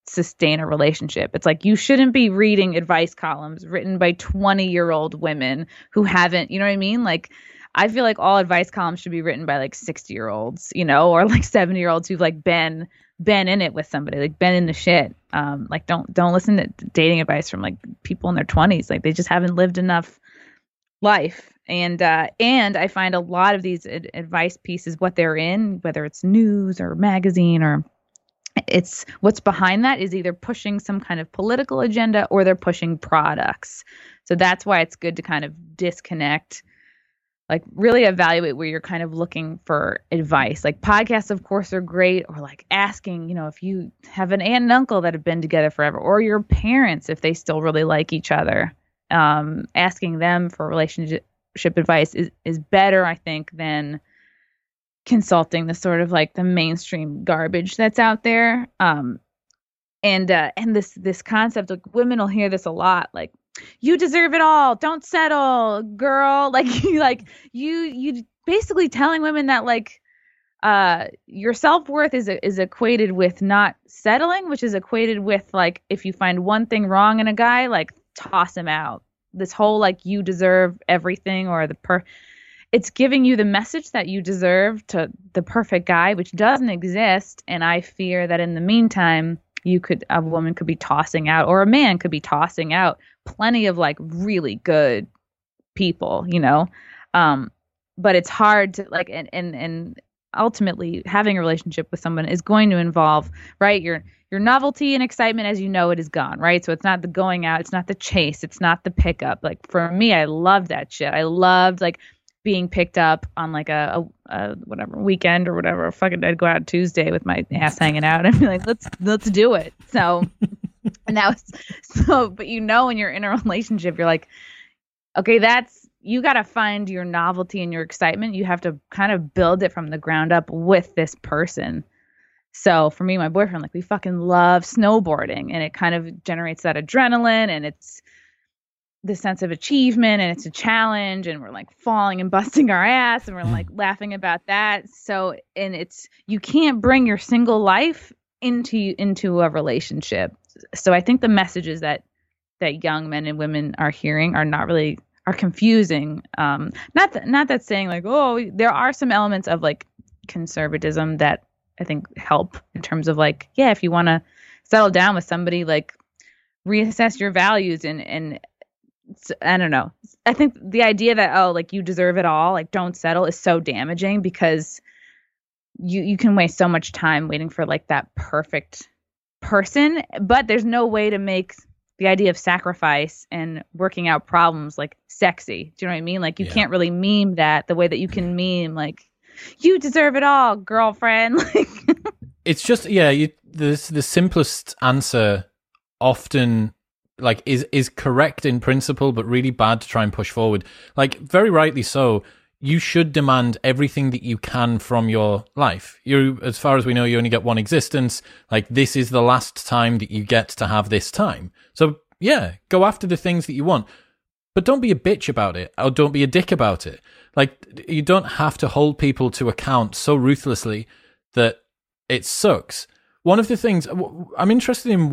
sustain a relationship. It's like you shouldn't be reading advice columns written by 20-year-old women who haven't, you know what I mean? Like, I feel like all advice columns should be written by like 60-year-olds, you know, or like 70-year-olds who've like been in it with somebody, like been in the shit. Like don't listen to dating advice from like people in their 20s. Like they just haven't lived enough life. And I find a lot of these advice pieces, what they're in, whether it's news or magazine or it's what's behind that is either pushing some kind of political agenda or they're pushing products. So that's why it's good to kind of disconnect, like really evaluate where you're kind of looking for advice. Like podcasts, of course, are great, or like asking, you know, if you have an aunt and uncle that have been together forever, or your parents, if they still really like each other, asking them for relationship advice is better, I think, than consulting the sort of like the mainstream garbage that's out there. And this concept, like women will hear this a lot, like, you deserve it all, don't settle, girl. Like you basically telling women that like your self-worth is equated with not settling, which is equated with like if you find one thing wrong in a guy, like toss him out. This whole like you deserve everything, or it's giving you the message that you deserve to the perfect guy, which doesn't exist. And I fear that in the meantime, a woman could be tossing out, or a man could be tossing out plenty of like really good people, you know? But it's hard to like, and ultimately having a relationship with someone is going to involve, right? Your novelty and excitement, as you know, it is gone, right? So it's not the going out, it's not the chase, it's not the pickup. Like for me, I loved that shit. I loved like being picked up on like a whatever weekend or whatever. Fucking I'd go out Tuesday with my ass hanging out and be like, let's do it. So, and that was so. But you know, when you're in a relationship, you're like, okay, you got to find your novelty and your excitement. You have to kind of build it from the ground up with this person. So for me, my boyfriend, like we fucking love snowboarding, and it kind of generates that adrenaline, and it's the sense of achievement, and it's a challenge, and we're like falling and busting our ass, and we're like laughing about that. So, and you can't bring your single life into a relationship. So I think the messages that young men and women are hearing are confusing. Not that saying like, oh, there are some elements of like conservatism that I think help in terms of like, yeah, if you want to settle down with somebody, like reassess your values and I don't know. I think the idea that, oh, like you deserve it all, like don't settle, is so damaging, because you can waste so much time waiting for like that perfect person, but there's no way to make the idea of sacrifice and working out problems like sexy. Do you know what I mean? Like you can't really meme that the way that you can meme like, you deserve it all, girlfriend. Like it's just the simplest answer often like is correct in principle, but really bad to try and push forward. Like very rightly so, you should demand everything that you can from your life. As far as we know, you only get one existence. Like this is the last time that you get to have this time. So yeah, go after the things that you want, but don't be a bitch about it, or don't be a dick about it. Like you don't have to hold people to account so ruthlessly that it sucks. One of the things I'm interested in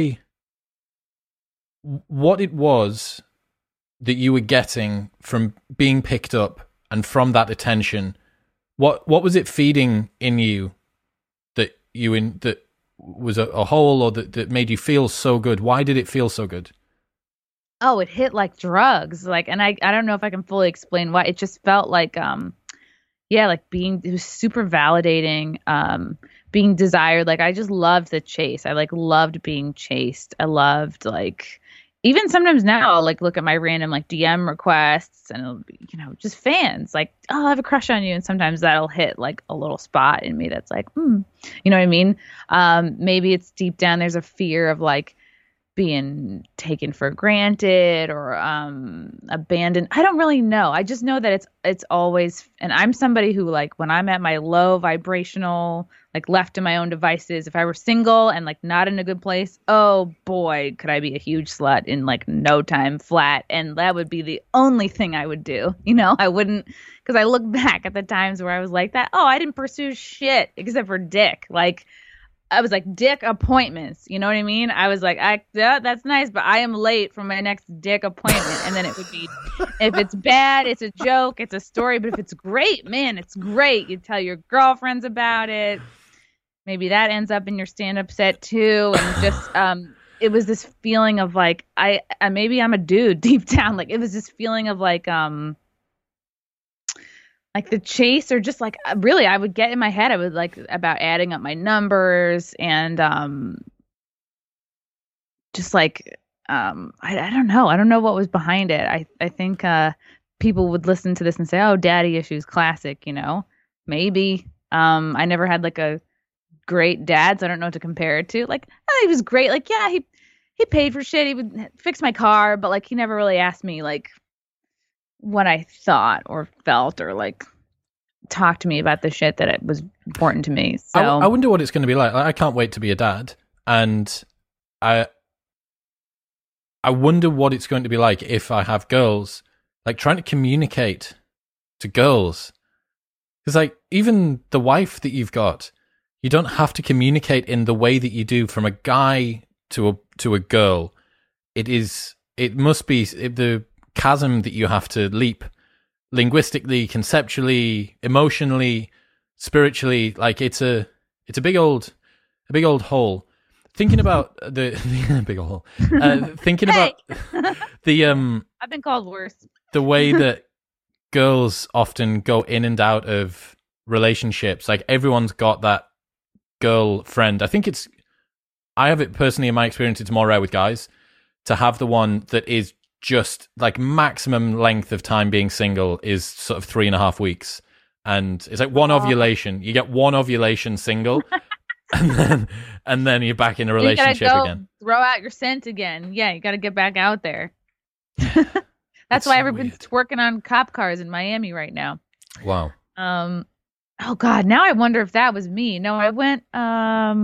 what it was that you were getting from being picked up and from that attention. What was it feeding in you that was a hole, or that made you feel so good? Why did it feel so good? Oh, it hit like drugs. Like, and I don't know if I can fully explain why. It just felt like, like it was super validating, being desired. Like, I just loved the chase. I like loved being chased. I loved like, even sometimes now I'll like look at my random like DM requests and it'll be, you know, just fans like, oh, I have a crush on you. And sometimes that'll hit like a little spot in me that's like, you know what I mean? Maybe it's deep down, there's a fear of like being taken for granted or abandoned. I don't really know. I just know that it's always, and I'm somebody who like when I'm at my low vibrational, like left to my own devices, if I were single and like not in a good place, oh boy, could I be a huge slut in like no time flat. And that would be the only thing I would do. You know, I wouldn't, because I look back at the times where I was like that. Oh, I didn't pursue shit except for dick. Like, I was like, dick appointments. You know what I mean? I was like, yeah, that's nice, but I am late for my next dick appointment. And then it would be, if it's bad, it's a joke, it's a story. But if it's great, man, it's great. You tell your girlfriends about it. Maybe that ends up in your stand-up set too. And just, it was this feeling of like, maybe I'm a dude deep down. Like it was this feeling of like the chase, or just like really I would get in my head, I would like about adding up my numbers and just like I don't know what was behind it. I think people would listen to this and say, oh, daddy issues, classic, you know. Maybe I never had like a great dad, so I don't know what to compare it to. Like he was great, like yeah, he paid for shit, he would fix my car, but like he never really asked me like what I thought or felt, or like talk to me about the shit that it was important to me. So I wonder what it's going to be like. I can't wait to be a dad, and I wonder what it's going to be like if I have girls, like trying to communicate to girls. Because like even the wife that you've got, you don't have to communicate in the way that you do from a guy to a girl. It must be the chasm that you have to leap linguistically, conceptually, emotionally, spiritually. Like it's a big old hole. Thinking about the big old hole. Thinking about the I've been called worse. The way that girls often go in and out of relationships. Like everyone's got that girlfriend. I have it personally in my experience. It's more rare with guys to have the one that is just like maximum length of time being single is sort of 3.5 weeks, and it's like one ovulation. You get one ovulation single, and then you're back in a relationship again. Throw out your scent again. Yeah, you got to get back out there. That's why everyone's working on cop cars in Miami right now. Wow. Oh God, now I wonder if that was me. No, I went. I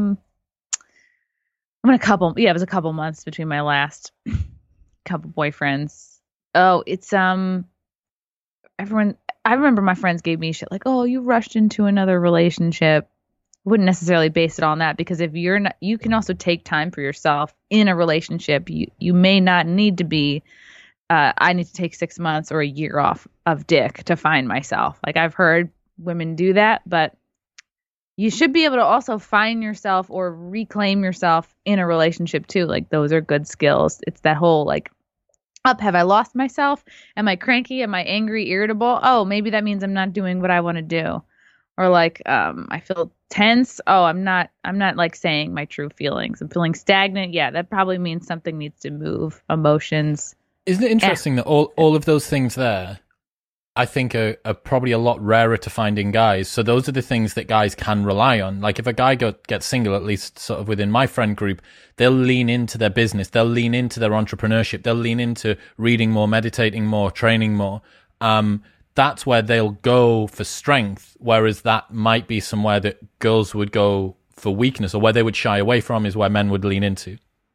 went a couple. Yeah, it was a couple months between my last couple boyfriends. Oh, it's everyone. I remember my friends gave me shit like, "Oh, you rushed into another relationship." Wouldn't necessarily base it on that, because if you're not, you can also take time for yourself in a relationship. You may not need to be. I need to take 6 months or a year off of dick to find myself. Like I've heard women do that, but you should be able to also find yourself or reclaim yourself in a relationship too. Like those are good skills. It's that whole like, have I lost myself? Am I cranky? Am I angry, irritable? Oh, maybe that means I'm not doing what I want to do. Or like, I feel tense. Oh, I'm not like saying my true feelings. I'm feeling stagnant. Yeah, that probably means something needs to move. Emotions. Isn't it interesting that all of those things there, I think are probably a lot rarer to find in guys. So those are the things that guys can rely on. Like if a guy gets single, at least sort of within my friend group, they'll lean into their business. They'll lean into their entrepreneurship. They'll lean into reading more, meditating more, training more. That's where they'll go for strength. Whereas that might be somewhere that girls would go for weakness, or where they would shy away from is where men would lean into.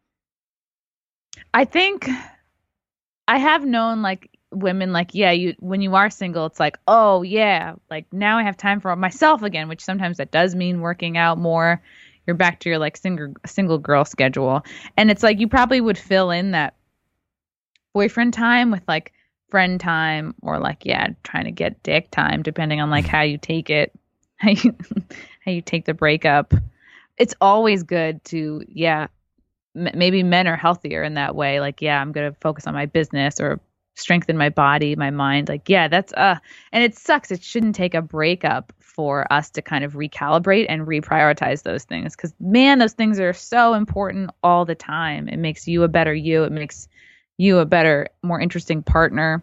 I think I have known like women like, yeah, when you are single, it's like, oh yeah, like now I have time for myself again, which sometimes that does mean working out more. You're back to your like single girl schedule. And it's like you probably would fill in that boyfriend time with like friend time, or like, yeah, trying to get dick time, depending on like how you take it, how you take the breakup. It's always good to, yeah, maybe men are healthier in that way. Like, yeah, I'm going to focus on my business or strengthen my body, my mind. Like, yeah, that's, and it sucks. It shouldn't take a breakup for us to kind of recalibrate and reprioritize those things. Cause man, those things are so important all the time. It makes you a better you. It makes you a better, more interesting partner.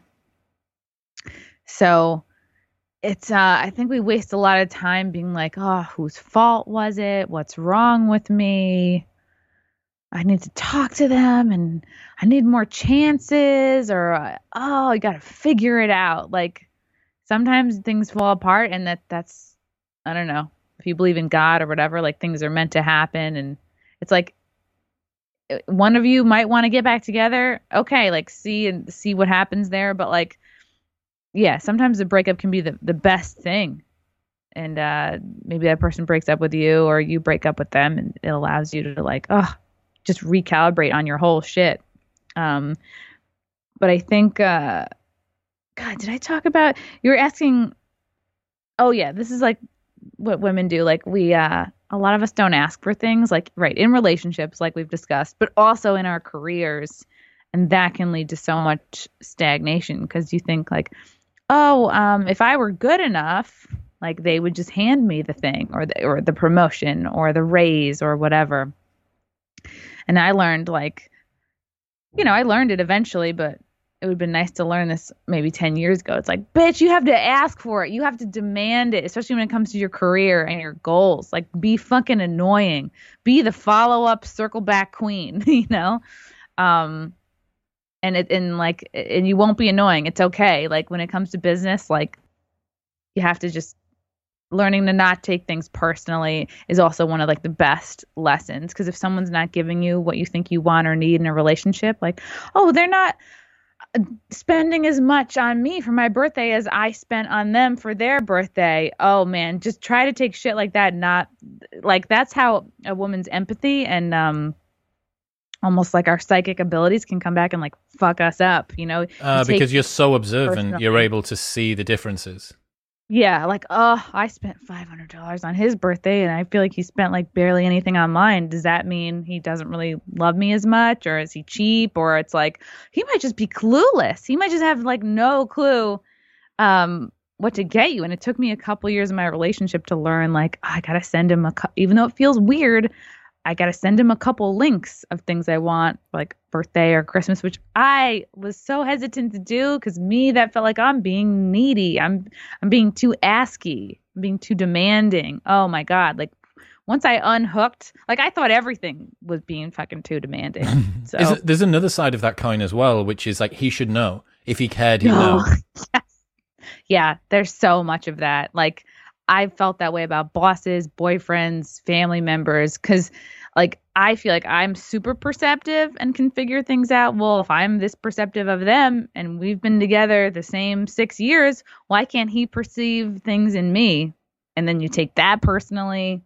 So it's, I think we waste a lot of time being like, oh, whose fault was it? What's wrong with me? I need to talk to them and I need more chances, or, oh, you got to figure it out. Like sometimes things fall apart, and that's, I don't know, if you believe in God or whatever, like things are meant to happen. And it's like one of you might want to get back together. Okay. Like see what happens there. But like, yeah, sometimes the breakup can be the best thing. and maybe that person breaks up with you or you break up with them, and it allows you to like, just recalibrate on your whole shit. But I think, God, did I talk about, you were asking, oh yeah, this is like what women do. Like a lot of us don't ask for things, like, right, in relationships, like we've discussed, but also in our careers. And that can lead to so much stagnation because you think like, if I were good enough, like they would just hand me the thing or the promotion or the raise or whatever. And I learned like, I learned it eventually, but it would have been nice to learn this maybe 10 years ago. It's like, bitch, you have to ask for it. You have to demand it, especially when it comes to your career and your goals. Like, be fucking annoying. Be the follow-up circle back queen, And you won't be annoying. It's okay. Like, when it comes to business, like, you have to just learning to not take things personally is also one of like the best lessons. Because if someone's not giving you what you think you want or need in a relationship, like, they're not spending as much on me for my birthday as I spent on them for their birthday. Oh man, just try to take shit like that. Not like that's how a woman's empathy and almost like our psychic abilities can come back and like fuck us up, because you're so observant, you're able to see the differences. Yeah, like, I spent $500 on his birthday and I feel like he spent like barely anything on mine. Does that mean he doesn't really love me as much, or is he cheap? Or it's like, he might just be clueless. He might just have like no clue what to get you. And it took me a couple years in my relationship to learn like, I got to send him even though it feels weird, I got to send him a couple links of things I want, like birthday or Christmas, which I was so hesitant to do because that felt like I'm being needy. I'm being too asky. I'm being too demanding. Oh my God. Like once I unhooked, like I thought everything was being fucking too demanding. So there's another side of that coin as well, which is like he should know. If he cared, he'd know. Yes. Yeah, there's so much of that. Like I felt that way about bosses, boyfriends, family members, because like I feel like I'm super perceptive and can figure things out. Well, if I'm this perceptive of them and we've been together the same 6 years, why can't he perceive things in me? And then you take that personally.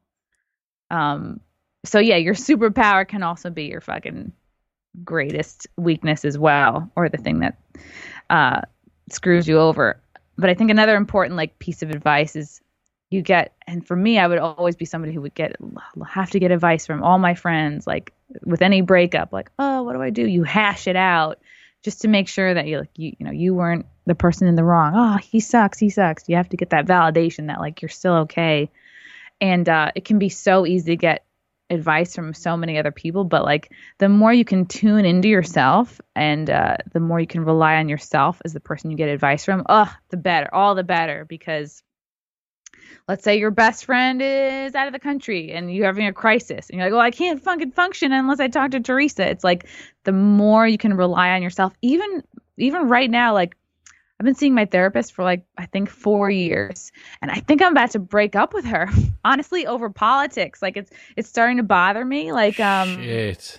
So yeah, your superpower can also be your fucking greatest weakness as well, or the thing that screws you over. But I think another important like piece of advice is and for me, I would always be somebody who would have to get advice from all my friends, like with any breakup, like, what do I do? You hash it out just to make sure that you weren't the person in the wrong. Oh, he sucks. You have to get that validation that like, you're still okay. And it can be so easy to get advice from so many other people, but like the more you can tune into yourself and the more you can rely on yourself as the person you get advice from, the better, all the better. Because let's say your best friend is out of the country and you're having a crisis and you're like, well, I can't fucking function unless I talk to Teresa. It's like the more you can rely on yourself, even right now, like I've been seeing my therapist for like, I think 4 years, and I think I'm about to break up with her, honestly, over politics. Like it's starting to bother me. Like, shit.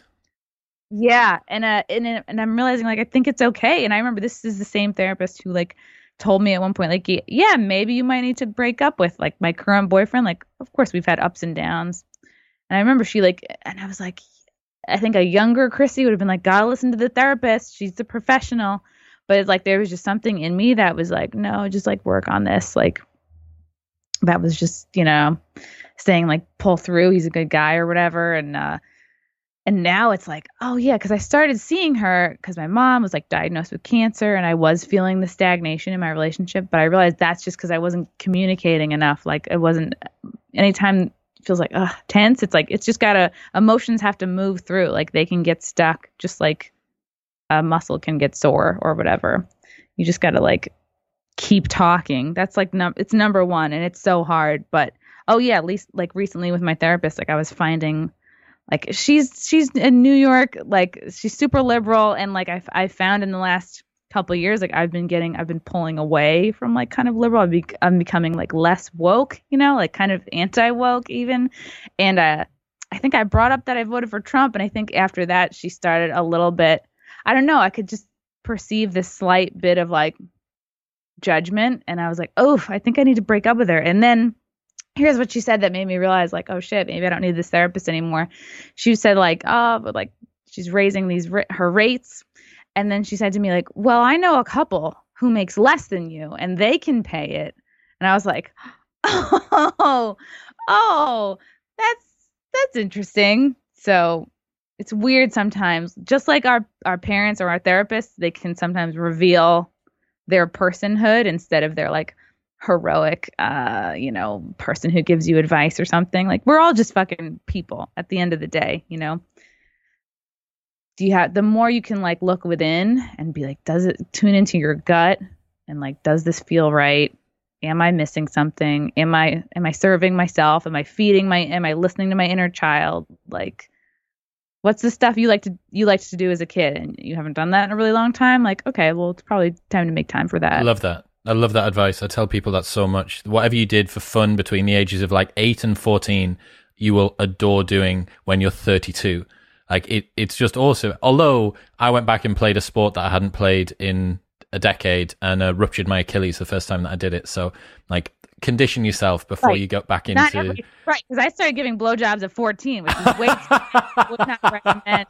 Yeah. And I'm realizing like, I think it's okay. And I remember this is the same therapist who like told me at one point, like, yeah, maybe you might need to break up with like my current boyfriend. Like, of course we've had ups and downs. And I remember and I was like, I think a younger Chrissy would have been like, gotta listen to the therapist. She's the professional. But it's like, there was just something in me that was like, no, just like work on this. Like that was just, saying like, pull through. He's a good guy or whatever. And now it's like, oh yeah, because I started seeing her because my mom was like diagnosed with cancer and I was feeling the stagnation in my relationship. But I realized that's just because I wasn't communicating enough. Like it wasn't, anytime it feels like tense, it's like, it's just emotions have to move through. Like they can get stuck just like a muscle can get sore or whatever. You just got to like keep talking. That's like, it's number one and it's so hard. But at least like recently with my therapist, like I was finding like she's in New York, like she's super liberal. And like I found in the last couple of years, like I've been pulling away from like kind of liberal. I'm becoming like less woke, like kind of anti-woke even. And I think I brought up that I voted for Trump. And I think after that, she started a little bit, I don't know, I could just perceive this slight bit of like judgment. And I was like, I think I need to break up with her. And then here's what she said that made me realize, like, oh shit, maybe I don't need this therapist anymore. She said, like, oh, but like she's raising her rates. And then she said to me, like, well, I know a couple who makes less than you and they can pay it. And I was like, oh, that's interesting. So it's weird sometimes. Just like our parents or our therapists, they can sometimes reveal their personhood instead of their like heroic, person who gives you advice or something. Like we're all just fucking people at the end of the day, you know. The more you can like look within and be like, does it tune into your gut and like, does this feel right? Am I missing something? Am I serving myself? Am I listening to my inner child? Like, what's the stuff you liked to do as a kid and you haven't done that in a really long time? Like, okay, well, it's probably time to make time for that. I love that. I love that advice. I tell people that so much. Whatever you did for fun between the ages of like 8 and 14, you will adore doing when you're 32. Like it's just awesome. Although I went back and played a sport that I hadn't played in a decade and ruptured my Achilles the first time that I did it. So like condition yourself before you go back into... Right, because I started giving blowjobs at 14, which is way too I would not recommend.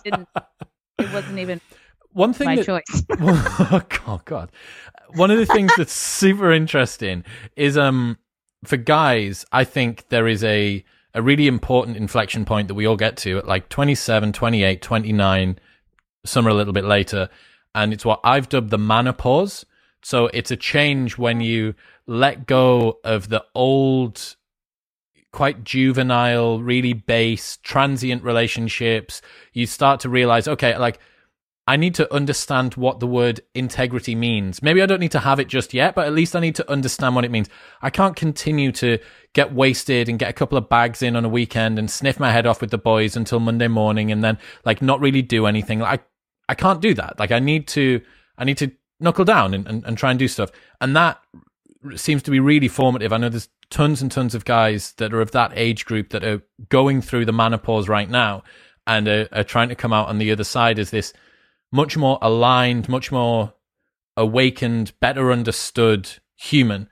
It wasn't even my choice. Oh, God. One of the things that's super interesting is for guys, I think there is a really important inflection point that we all get to at like 27, 28, 29, some are a little bit later. And it's what I've dubbed the menopause. So it's a change when you let go of the old, quite juvenile, really base, transient relationships. You start to realize, okay, like I need to understand what the word integrity means. Maybe I don't need to have it just yet, but at least I need to understand what it means. I can't continue to get wasted and get a couple of bags in on a weekend and sniff my head off with the boys until Monday morning and then like not really do anything. Like I can't do that. Like I need to knuckle down and try and do stuff. And that seems to be really formative. I know there's tons and tons of guys that are of that age group that are going through the menopause right now and are trying to come out on the other side as this much more aligned, much more awakened, better understood human.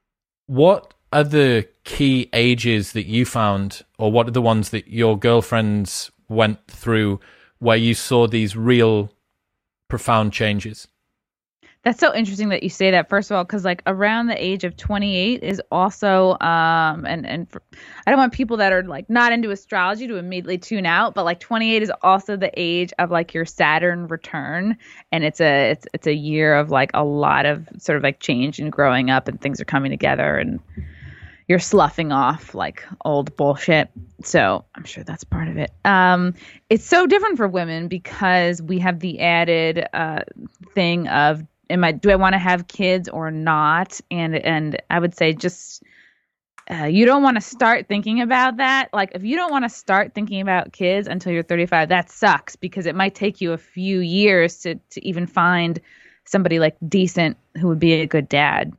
What are the key ages that you found, or what are the ones that your girlfriends went through where you saw these real profound changes? That's so interesting that you say that, first of all, because like around the age of 28 is also I don't want people that are like not into astrology to immediately tune out, but like 28 is also the age of like your Saturn return, and it's a year of like a lot of sort of like change and growing up, and things are coming together, and you're sloughing off like old bullshit. So I'm sure that's part of it. It's so different for women because we have the added thing of, do I want to have kids or not? And I would say just you don't want to start thinking about that. Like if you don't want to start thinking about kids until you're 35, that sucks because it might take you a few years to even find somebody like decent who would be a good dad.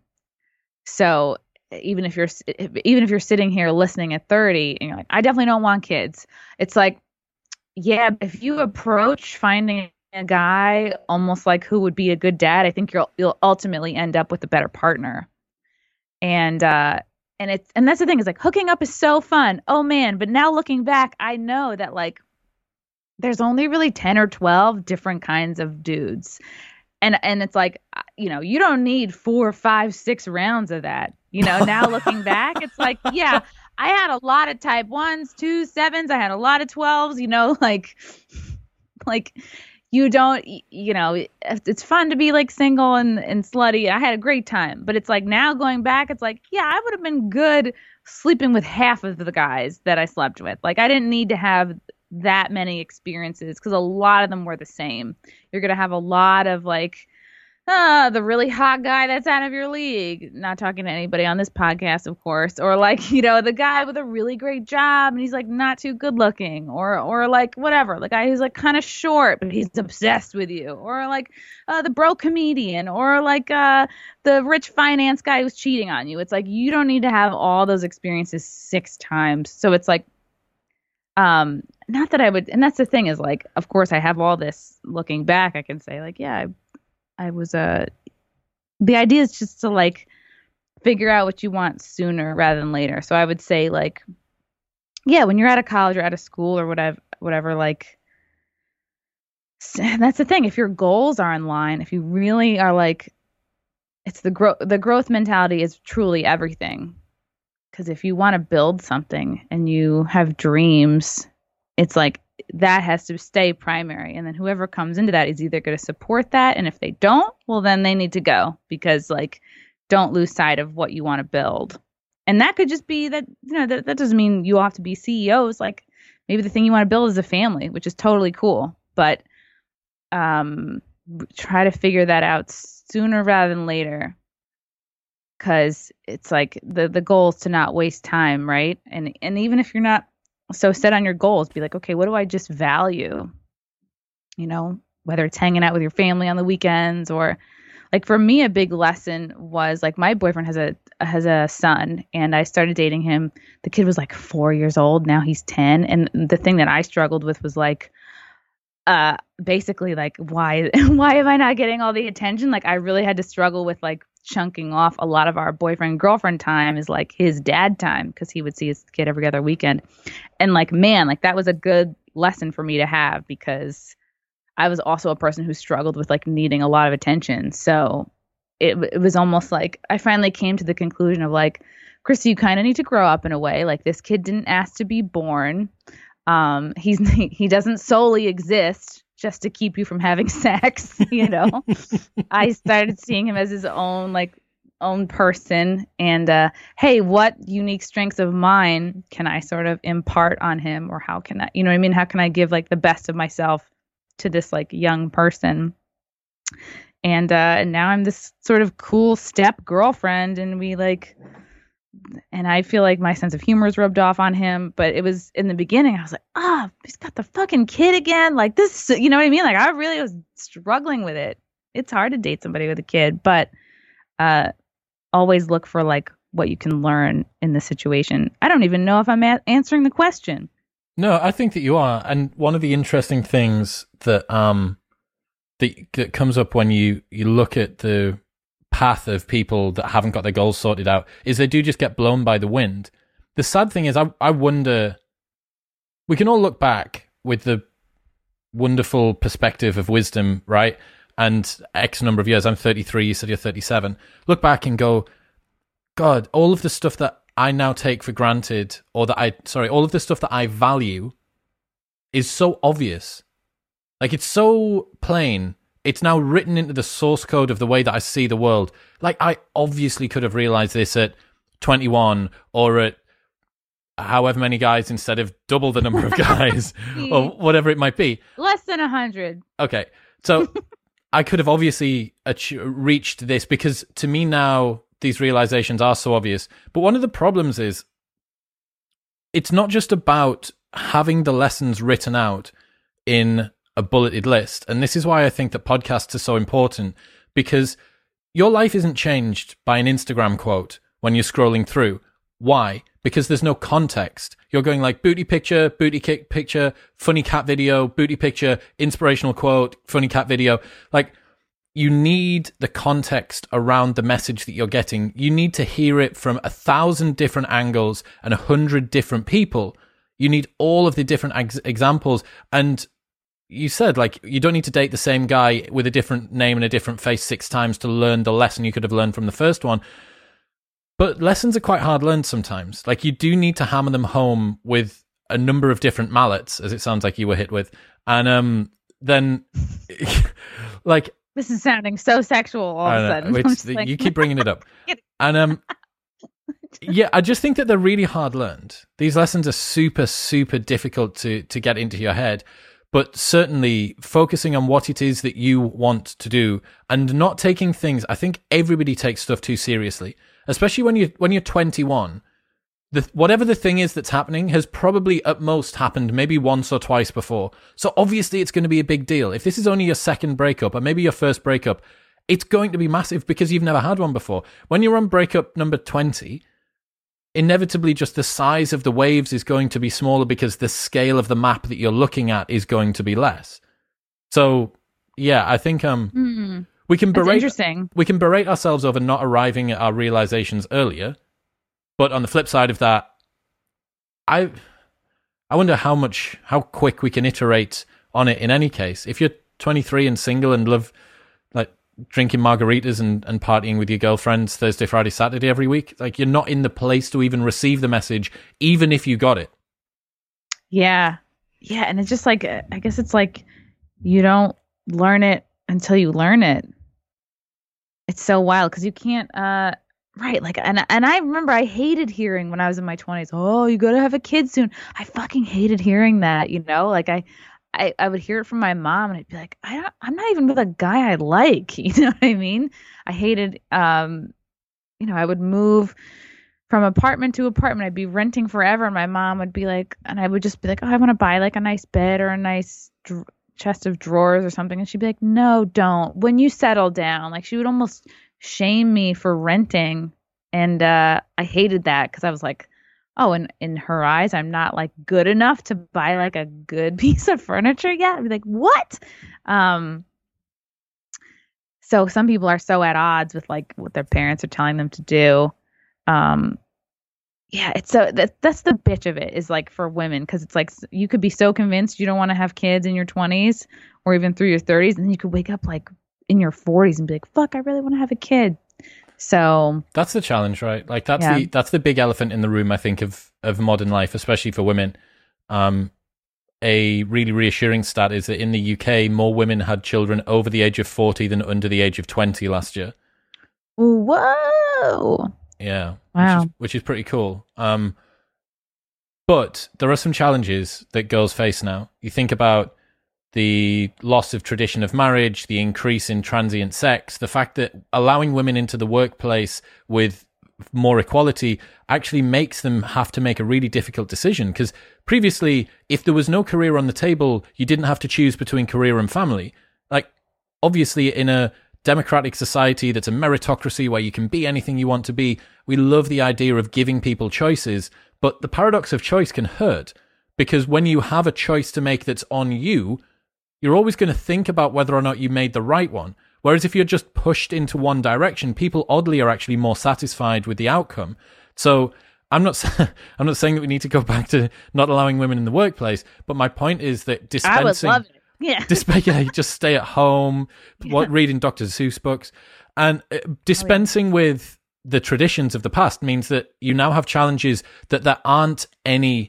So even if you're sitting here listening at 30 and you're like, I definitely don't want kids. It's like, yeah, if you approach finding a guy almost like who would be a good dad, I think you'll ultimately end up with a better partner. And that's the thing, is like hooking up is so fun. Oh man, but now looking back, I know that like there's only really 10 or 12 different kinds of dudes. And it's like, you know, you don't need 4, 5, 6 rounds of that. You know, now looking back, it's like, yeah, I had a lot of type 1s, 2s, 7s. I had a lot of 12s, you know, like you don't, you know, it's fun to be like single and slutty. I had a great time, but it's like now going back, it's like, yeah, I would have been good sleeping with half of the guys that I slept with. Like I didn't need to have that many experiences because a lot of them were the same. You're going to have a lot of like, the really hot guy that's out of your league. Not talking to anybody on this podcast, of course. Or like, you know, the guy with a really great job and he's like not too good looking. Or like whatever. The guy who's like kind of short, but he's obsessed with you. Or like the broke comedian. Or like the rich finance guy who's cheating on you. It's like you don't need to have all those experiences 6 times. So it's like, not that I would, and that's the thing is like, of course I have all this looking back. I can say like, yeah, I was the idea is just to like figure out what you want sooner rather than later. So I would say, like, yeah, when you're out of college or out of school or whatever, like, that's the thing. If your goals are in line, if you really are like, it's the growth mentality is truly everything. Because if you want to build something and you have dreams, it's like that has to stay primary. And then whoever comes into that is either going to support that. And if they don't, well, then they need to go, because like, don't lose sight of what you want to build. And that could just be that, that doesn't mean you all have to be CEOs. Like, maybe the thing you want to build is a family, which is totally cool. But try to figure that out sooner rather than later. Because it's like the goal is to not waste time, right? And even if you're not so set on your goals, be like, okay, what do I just value? Whether it's hanging out with your family on the weekends, or like for me, a big lesson was like my boyfriend has a son, and I started dating him. The kid was like 4 years old. Now he's 10. And the thing that I struggled with was like, basically like, why am I not getting all the attention? Like I really had to struggle with like chunking off a lot of our boyfriend girlfriend time is like his dad time, because he would see his kid every other weekend. And like, man, like that was a good lesson for me to have, because I was also a person who struggled with like needing a lot of attention. So it was almost like I finally came to the conclusion of like, Chrissy, you kind of need to grow up in a way. Like, this kid didn't ask to be born. He doesn't solely exist just to keep you from having sex, I started seeing him as his own person, and hey, what unique strengths of mine can I sort of impart on him, or how can I, how can I give like the best of myself to this like young person? And now I'm this sort of cool step girlfriend, and and I feel like my sense of humor is rubbed off on him. But it was in the beginning, I was like, he's got the fucking kid again. Like this, you know what I mean? Like I really was struggling with it. It's hard to date somebody with a kid, but always look for like what you can learn in the situation. I don't even know if I'm answering the question. No, I think that you are. And one of the interesting things that that comes up when you look at the path of people that haven't got their goals sorted out is they do just get blown by the wind. The sad thing is, I wonder, we can all look back with the wonderful perspective of wisdom, right? And X number of years, I'm 33, you said you're 37. Look back and go, God, all of the stuff that I now take for granted, all of the stuff that I value is so obvious. Like, it's so plain. It's now written into the source code of the way that I see the world. Like, I obviously could have realized this at 21 or at however many guys instead of double the number of guys or whatever it might be. Less than 100. Okay. So I could have obviously reached this, because to me now, these realizations are so obvious. But one of the problems is it's not just about having the lessons written out in a bulleted list. And this is why I think that podcasts are so important, because your life isn't changed by an Instagram quote when you're scrolling through. Why? Because there's no context. You're going like booty picture, booty kick picture, funny cat video, booty picture, inspirational quote, funny cat video. Like, you need the context around the message that you're getting. You need to hear it from 1,000 different angles and 100 different people. You need all of the different examples. And you said, like, you don't need to date the same guy with a different name and a different face 6 times to learn the lesson you could have learned from the first one. But lessons are quite hard learned sometimes. Like, you do need to hammer them home with a number of different mallets, as it sounds like you were hit with. And then, like... This is sounding so sexual all of a sudden. You keep bringing it up. And yeah, I just think that they're really hard learned. These lessons are super, super difficult to get into your head. But certainly focusing on what it is that you want to do and not taking things. I think everybody takes stuff too seriously, especially when you're 21. Whatever the thing is that's happening has probably at most happened maybe once or twice before. So obviously it's going to be a big deal. If this is only your second breakup or maybe your first breakup, it's going to be massive because you've never had one before. When you're on breakup number 20, inevitably just the size of the waves is going to be smaller because the scale of the map that you're looking at is going to be less. So yeah, I think We can That's berate. interesting. We can berate ourselves over not arriving at our realizations earlier, but on the flip side of that, I wonder how quick we can iterate on it. In any case, if you're 23 and single and love like drinking margaritas and partying with your girlfriends Thursday, Friday, Saturday every week, like you're not in the place to even receive the message, even if you got it. Yeah. Yeah. And it's just like, I guess it's like you don't learn it until you learn it. It's so wild because you can't, right. Like, and I remember I hated hearing when I was in my 20s, oh, you got to have a kid soon. I fucking hated hearing that, you know, like I would hear it from my mom and I'd be like, I'm not even with a guy I like. You know what I mean? I hated, you know, I would move from apartment to apartment. I'd be renting forever. And my mom would be like, and I would just be like, oh, I want to buy like a nice bed or a nice chest of drawers or something. And she'd be like, no, don't. When you settle down, like she would almost shame me for renting. And I hated that because I was like, oh, in her eyes, I'm not like good enough to buy like a good piece of furniture yet. I'd be like, what? So some people are so at odds with like what their parents are telling them to do. Yeah, it's so that's the bitch of it is like for women because it's like you could be so convinced you don't want to have kids in your 20s or even through your 30s, and then you could wake up like in your 40s and be like, fuck, I really want to have a kid. So that's the challenge, right? Like that's the big elephant in the room, I think, of modern life, especially for women. A really reassuring stat is that in the UK, more women had children over the age of 40 than under the age of 20 last year. Whoa. Yeah. Wow. Which is pretty cool. But there are some challenges that girls face now. You think about the loss of tradition of marriage, the increase in transient sex, the fact that allowing women into the workplace with more equality actually makes them have to make a really difficult decision. Because previously, if there was no career on the table, you didn't have to choose between career and family. Like, obviously, in a democratic society that's a meritocracy where you can be anything you want to be, we love the idea of giving people choices. But the paradox of choice can hurt, because when you have a choice to make that's on you, you're always going to think about whether or not you made the right one. Whereas if you're just pushed into one direction, people oddly are actually more satisfied with the outcome. So I'm not saying that we need to go back to not allowing women in the workplace, but my point is that dispensing... I would love it. Yeah. You just stay at home, reading Dr. Seuss books, and dispensing with the traditions of the past means that you now have challenges that there aren't any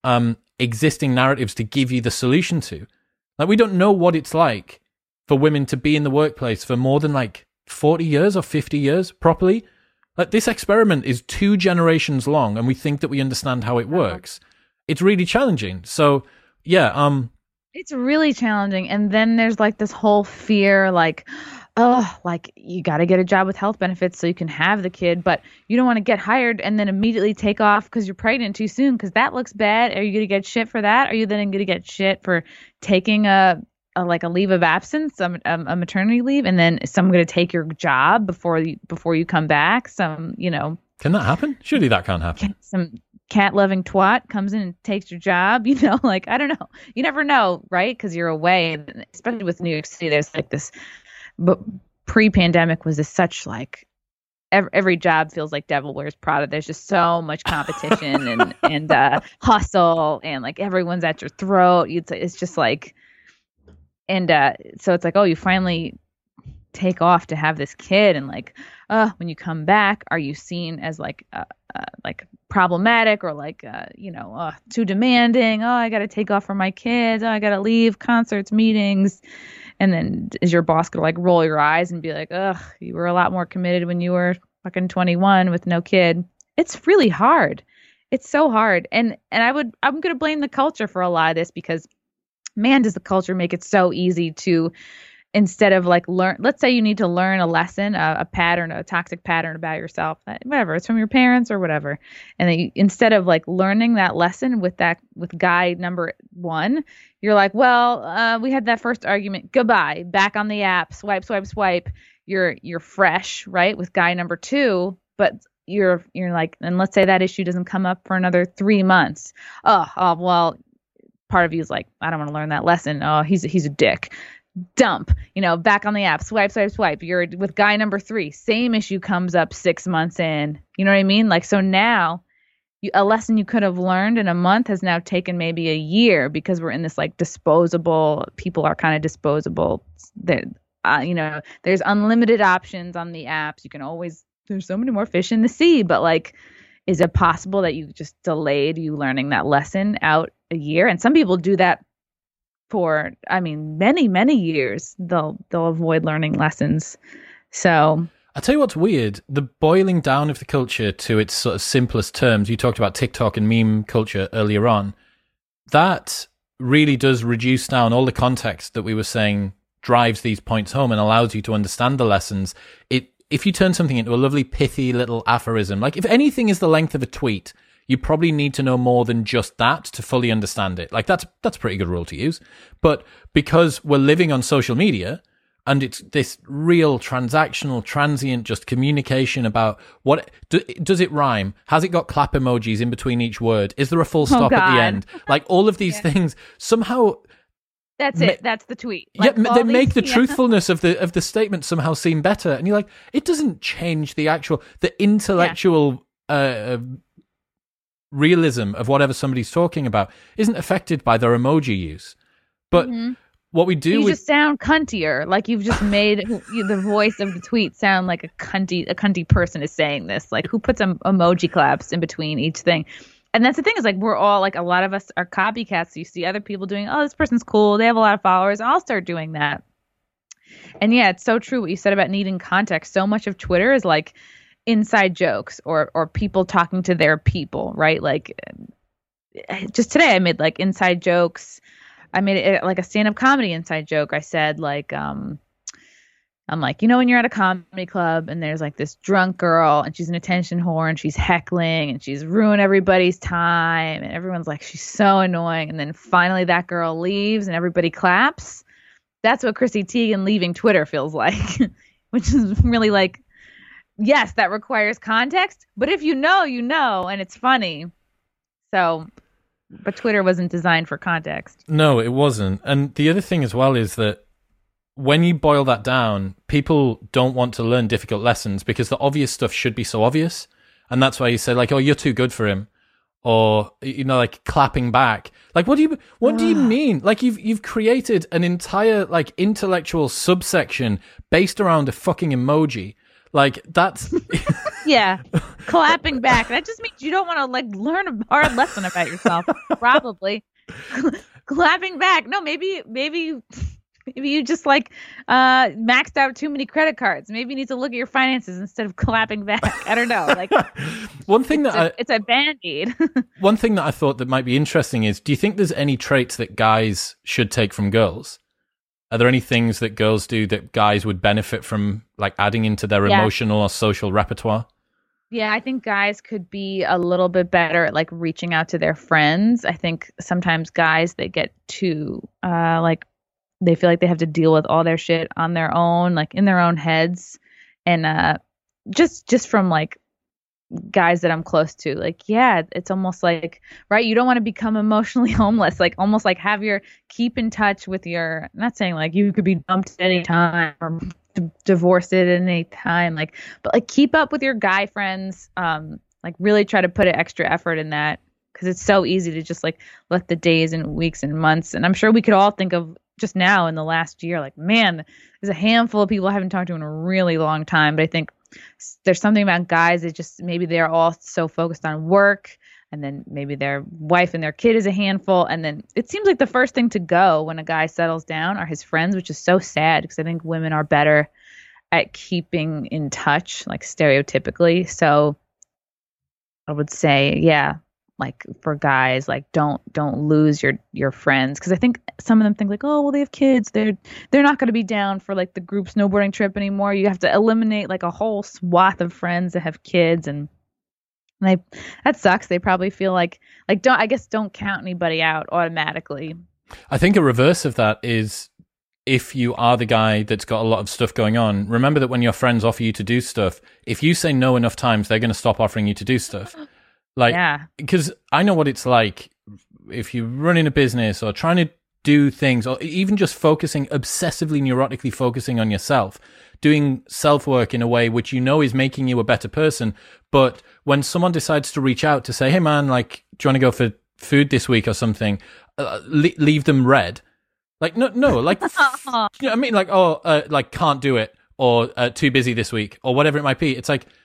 existing narratives to give you the solution to. Like, we don't know what it's like for women to be in the workplace for more than like 40 years or 50 years properly. Like, this experiment is 2 generations long, and we think that we understand how it works. It's really challenging. So, yeah, it's really challenging. And then there's like this whole fear, like, oh, like you got to get a job with health benefits so you can have the kid, but you don't want to get hired and then immediately take off because you're pregnant too soon because that looks bad. Are you going to get shit for that? Are you then going to get shit for taking a leave of absence, a maternity leave, and then someone going to take your job before you come back? Can that happen? Surely that can't happen. Some cat-loving twat comes in and takes your job, like, I don't know. You never know, right? Because you're away, and especially with New York City, there's like this, but pre-pandemic was this such like, every job feels like Devil Wears Prada. There's just so much competition and hustle, and like everyone's at your throat. It's just like, and so it's like, oh, you finally take off to have this kid, and like, when you come back, are you seen as like problematic or like too demanding? Oh, I got to take off for my kids. Oh, I got to leave concerts, meetings. And then is your boss gonna like roll your eyes and be like, ugh, you were a lot more committed when you were fucking 21 with no kid? It's really hard. It's so hard. And I'm gonna blame the culture for a lot of this, because man, does the culture make it so easy to, instead of like let's say you need to learn a lesson, a pattern, a toxic pattern about yourself, whatever, it's from your parents or whatever. And then instead of like learning that lesson with guy number 1, you're like, well, we had that first argument, goodbye, back on the app, swipe, swipe, swipe. You're fresh, right? With guy number 2, but you're like, and let's say that issue doesn't come up for another 3 months. Oh, well, part of you is like, I don't want to learn that lesson. Oh, he's a dick. dump, back on the app, swipe, swipe, swipe. You're with guy number 3, same issue comes up 6 months in. You know what I mean? Like, so now a lesson you could have learned in a month has now taken maybe a year, because we're in this like disposable, people are kind of disposable. There's unlimited options on the apps. There's so many more fish in the sea, but like, is it possible that you just delayed you learning that lesson out a year? And some people do that for, many, many years. They'll avoid learning lessons. So I'll tell you what's weird, the boiling down of the culture to its sort of simplest terms. You talked about TikTok and meme culture earlier on. That really does reduce down all the context that we were saying drives these points home and allows you to understand the lessons. If you turn something into a lovely pithy little aphorism, like if anything is the length of a tweet, you probably need to know more than just that to fully understand it. Like that's a pretty good rule to use. But because we're living on social media and it's this real transactional, transient, just communication about does it rhyme? Has it got clap emojis in between each word? Is there a full stop at the end? Like all of these things somehow. That's it. That's the tweet. Like, they make the truthfulness of the statement somehow seem better, and you're like, it doesn't change the intellectual realism of whatever somebody's talking about isn't affected by their emoji use. But what we do, just sound cuntier. Like you've just made the voice of the tweet sound like a cunty person is saying this. Like who puts emoji claps in between each thing? And that's the thing is like we're all like a lot of us are copycats. You see other people doing, oh, this person's cool. They have a lot of followers. I'll start doing that. And yeah, it's so true what you said about needing context. So much of Twitter is like inside jokes or people talking to their people, right? Like just today I made like inside jokes. I made it like a stand-up comedy inside joke. I said like, I'm like, when you're at a comedy club and there's like this drunk girl and she's an attention whore and she's heckling and she's ruined everybody's time and everyone's like, she's so annoying. And then finally that girl leaves and everybody claps. That's what Chrissy Teigen leaving Twitter feels like, which is really like, yes, that requires context. But if you know, and it's funny. So, but Twitter wasn't designed for context. No, it wasn't. And the other thing as well is that when you boil that down, people don't want to learn difficult lessons because the obvious stuff should be so obvious. And that's why you say like, oh, you're too good for him. Or, like clapping back. Like, what do you mean? Like you've created an entire like intellectual subsection based around a fucking emoji. Like that's yeah, clapping back. That just means you don't want to like learn a hard lesson about yourself. Probably clapping back. No, maybe you just like maxed out too many credit cards. Maybe you need to look at your finances instead of clapping back. I don't know. Like it's a Band-Aid. One thing that I thought that might be interesting is, do you think there's any traits that guys should take from girls? Are there any things that girls do that guys would benefit from, like adding into their emotional or social repertoire? Yeah, I think guys could be a little bit better at like reaching out to their friends. I think sometimes guys, they get too like they feel like they have to deal with all their shit on their own, like in their own heads. And just from like guys that I'm close to, like, yeah, it's almost like, right, you don't want to become emotionally homeless, like almost like keep in touch with your, not saying like you could be dumped at any time or divorced at any time, like, but like keep up with your guy friends, like really try to put an extra effort in that, because it's so easy to just like let the days and weeks and months, and I'm sure we could all think of just now in the last year, like, man, there's a handful of people I haven't talked to in a really long time. But I think there's something about guys that just maybe they're all so focused on work, and then maybe their wife and their kid is a handful. And then it seems like the first thing to go when a guy settles down are his friends, which is so sad because I think women are better at keeping in touch, like stereotypically. So I would say, yeah, like for guys, like don't lose your friends, because I think some of them think like, oh well, they have kids, they're not going to be down for like the group snowboarding trip anymore. You have to eliminate like a whole swath of friends that have kids, and that sucks. They probably feel like don't count anybody out automatically. I think a reverse of that is, if you are the guy that's got a lot of stuff going on, remember that when your friends offer you to do stuff, if you say no enough times, they're going to stop offering you to do stuff. Like, because I know what it's like if you're running a business or trying to do things, or even just focusing, obsessively, neurotically focusing on yourself, doing self-work in a way which you know is making you a better person. But when someone decides to reach out to say, hey man, like, do you want to go for food this week or something, leave them red. Like, no, like, you know what I mean? Like, like, can't do it, or too busy this week, or whatever it might be. It's like,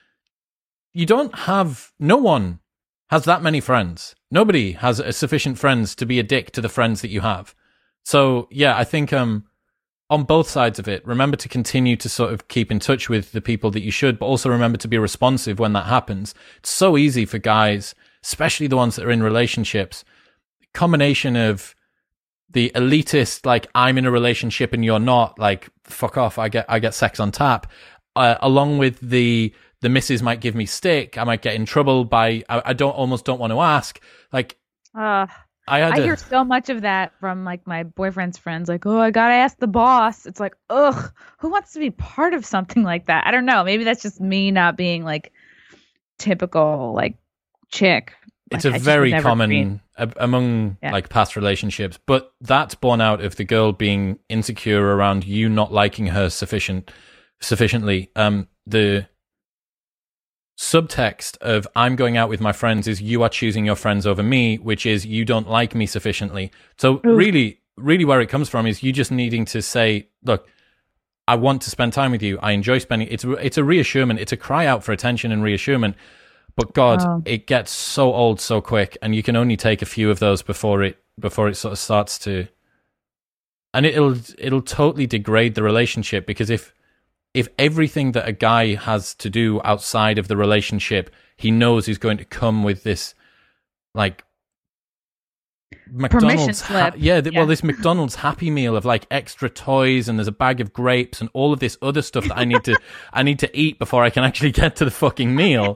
no one has that many friends. Nobody has sufficient friends to be a dick to the friends that you have. So, yeah, I think on both sides of it, remember to continue to sort of keep in touch with the people that you should, but also remember to be responsive when that happens. It's so easy for guys, especially the ones that are in relationships, combination of the elitist, like, I'm in a relationship and you're not, like, fuck off, I get sex on tap, along with the missus might give me stick, I might get in trouble by, I almost don't want to ask. Like, I hear so much of that from, like, my boyfriend's friends, like, oh, I gotta ask the boss. It's like, ugh, who wants to be part of something like that? I don't know. Maybe that's just me not being, like, typical, like, chick. It's a very common among like past relationships, but that's born out of the girl being insecure around you not liking her sufficiently. The subtext of I'm going out with my friends is you are choosing your friends over me, which is you don't like me sufficiently. So really where it comes from is you just needing to say, look, I want to spend time with you. I enjoy spending. It's a reassurance. It's a cry out for attention and reassurance. But God, it gets so old so quick, and you can only take a few of those before it sort of starts to, and it'll totally degrade the relationship, because if everything that a guy has to do outside of the relationship he knows is going to come with this, like, McDonald's this McDonald's Happy Meal of, like, extra toys, and there's a bag of grapes and all of this other stuff that I need to eat before I can actually get to the fucking meal.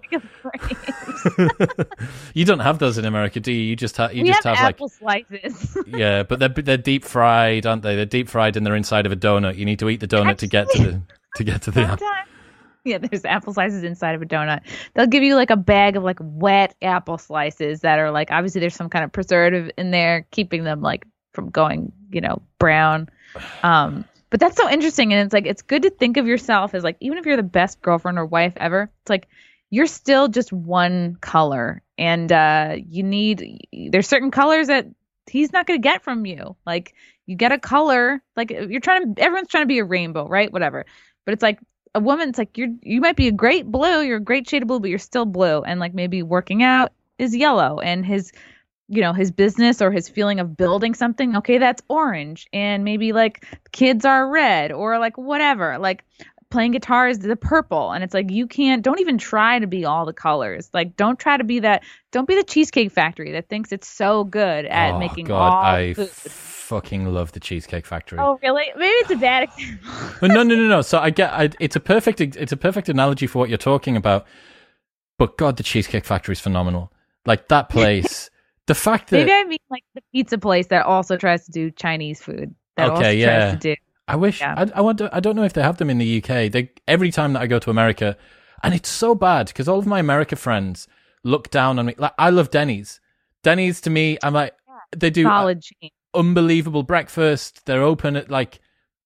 You don't have those in America, do you? You have apple like slices. Yeah, but they're deep fried, aren't they? They're deep fried and they're inside of a donut. You need to eat the donut to get to the apple. Yeah, there's apple slices inside of a donut. They'll give you, like, a bag of, like, wet apple slices that are, like, obviously there's some kind of preservative in there keeping them, like, from going, you know, brown. But that's so interesting, and it's like, it's good to think of yourself as, like, even if you're the best girlfriend or wife ever, it's like you're still just one color, and there's certain colors that he's not going to get from you. Like, you get a color, like, everyone's trying to be a rainbow, right? Whatever. But it's like, a woman, it's like you might be a great blue, you're a great shade of blue, but you're still blue. And, like, maybe working out is yellow, and his business or his feeling of building something, okay, that's orange. And maybe, like, kids are red, or, like, whatever. Like, playing guitar is the purple. And it's like, don't even try to be all the colors. Like, don't try to be that. Don't be the Cheesecake Factory that thinks it's so good at making all food. Fucking love the Cheesecake Factory. Oh, really? Maybe it's a bad example. No. So it's a perfect analogy for what you're talking about. But God, the Cheesecake Factory is phenomenal. Like, that place, the fact that maybe I mean, like, the pizza place that also tries to do Chinese food. Tries to do. I wish. Yeah. I don't know if they have them in the UK. Every time that I go to America, and it's so bad because all of my America friends look down on me. Like, I love Denny's. Denny's, to me, I'm like, they do solid chain. Unbelievable breakfast. They're open at, like,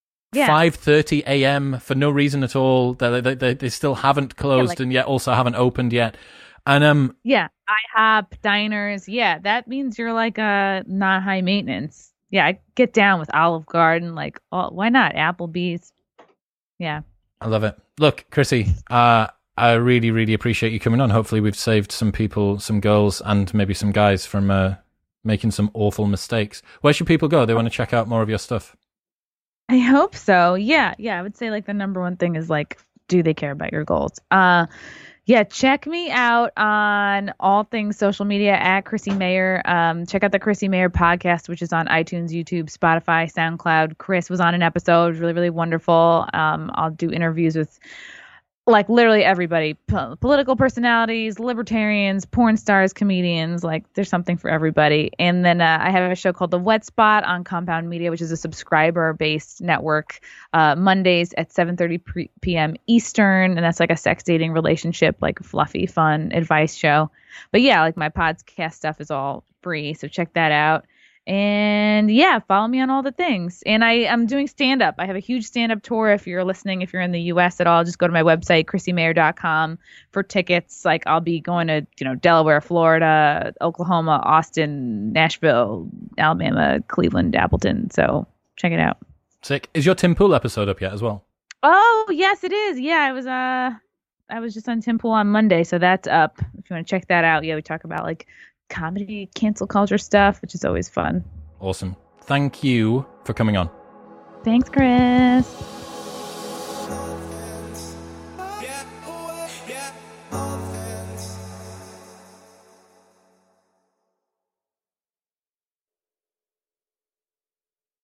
5:30 a.m. for no reason at all. They still haven't closed, and yet also haven't opened yet. And IHOP, diners. Yeah, that means you're, like, not high maintenance. Yeah, I get down with Olive Garden. Like, why not Applebee's? Yeah, I love it. Look, Chrissy, I really, really appreciate you coming on. Hopefully, we've saved some people, some girls, and maybe some guys from making some awful mistakes. Where should people go? They want to check out more of your stuff. I hope so. Yeah. I would say, like, the number one thing is, like, do they care about your goals? Check me out on all things social media at Chrissy Mayer. Check out the Chrissy Mayer podcast, which is on iTunes, YouTube, Spotify, SoundCloud. Chris was on an episode. It was really, really wonderful. I'll do interviews with, like, literally everybody, political personalities, libertarians, porn stars, comedians. Like, there's something for everybody. And then I have a show called The Wet Spot on Compound Media, which is a subscriber-based network, Mondays at 7:30 p.m. Eastern. And that's, like, a sex, dating, relationship, like, fluffy, fun advice show. But yeah, like, my podcast stuff is all free, so check that out. And yeah, follow me on all the things. And I'm doing stand up. I have a huge stand up tour. If you're listening, if you're in the US at all, just go to my website, chrissymayer.com for tickets. Like I'll be going to, Delaware, Florida, Oklahoma, Austin, Nashville, Alabama, Cleveland, Appleton. So check it out. Sick. Is your Tim Pool episode up yet as well? Oh, yes, it is. Yeah, I was just on Tim Pool on Monday, so that's up. If you want to check that out. Yeah, we talk about like comedy, cancel culture stuff, which is always fun. Awesome. Thank you for coming on. Thanks, Chris.